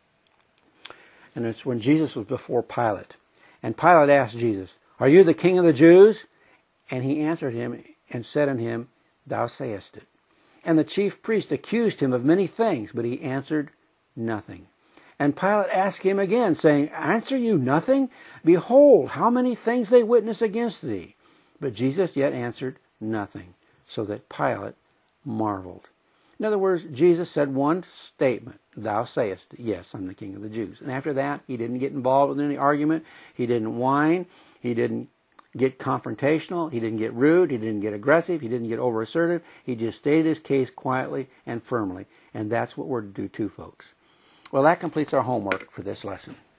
And it's when Jesus was before Pilate. And Pilate asked Jesus, "Are you the king of the Jews?" And he answered him and said unto him, "Thou sayest it." And the chief priest accused him of many things, but he answered nothing. And Pilate asked him again, saying, "Answer you nothing? Behold, how many things they witness against thee." But Jesus yet answered nothing, so that Pilate marveled. In other words, Jesus said one statement, "Thou sayest, yes, I'm the king of the Jews." And after that, he didn't get involved in any argument. He didn't whine. He didn't get confrontational. He didn't get rude. He didn't get aggressive. He didn't get over-assertive. He just stated his case quietly and firmly. And that's what we're to do too, folks. Well, that completes our homework for this lesson.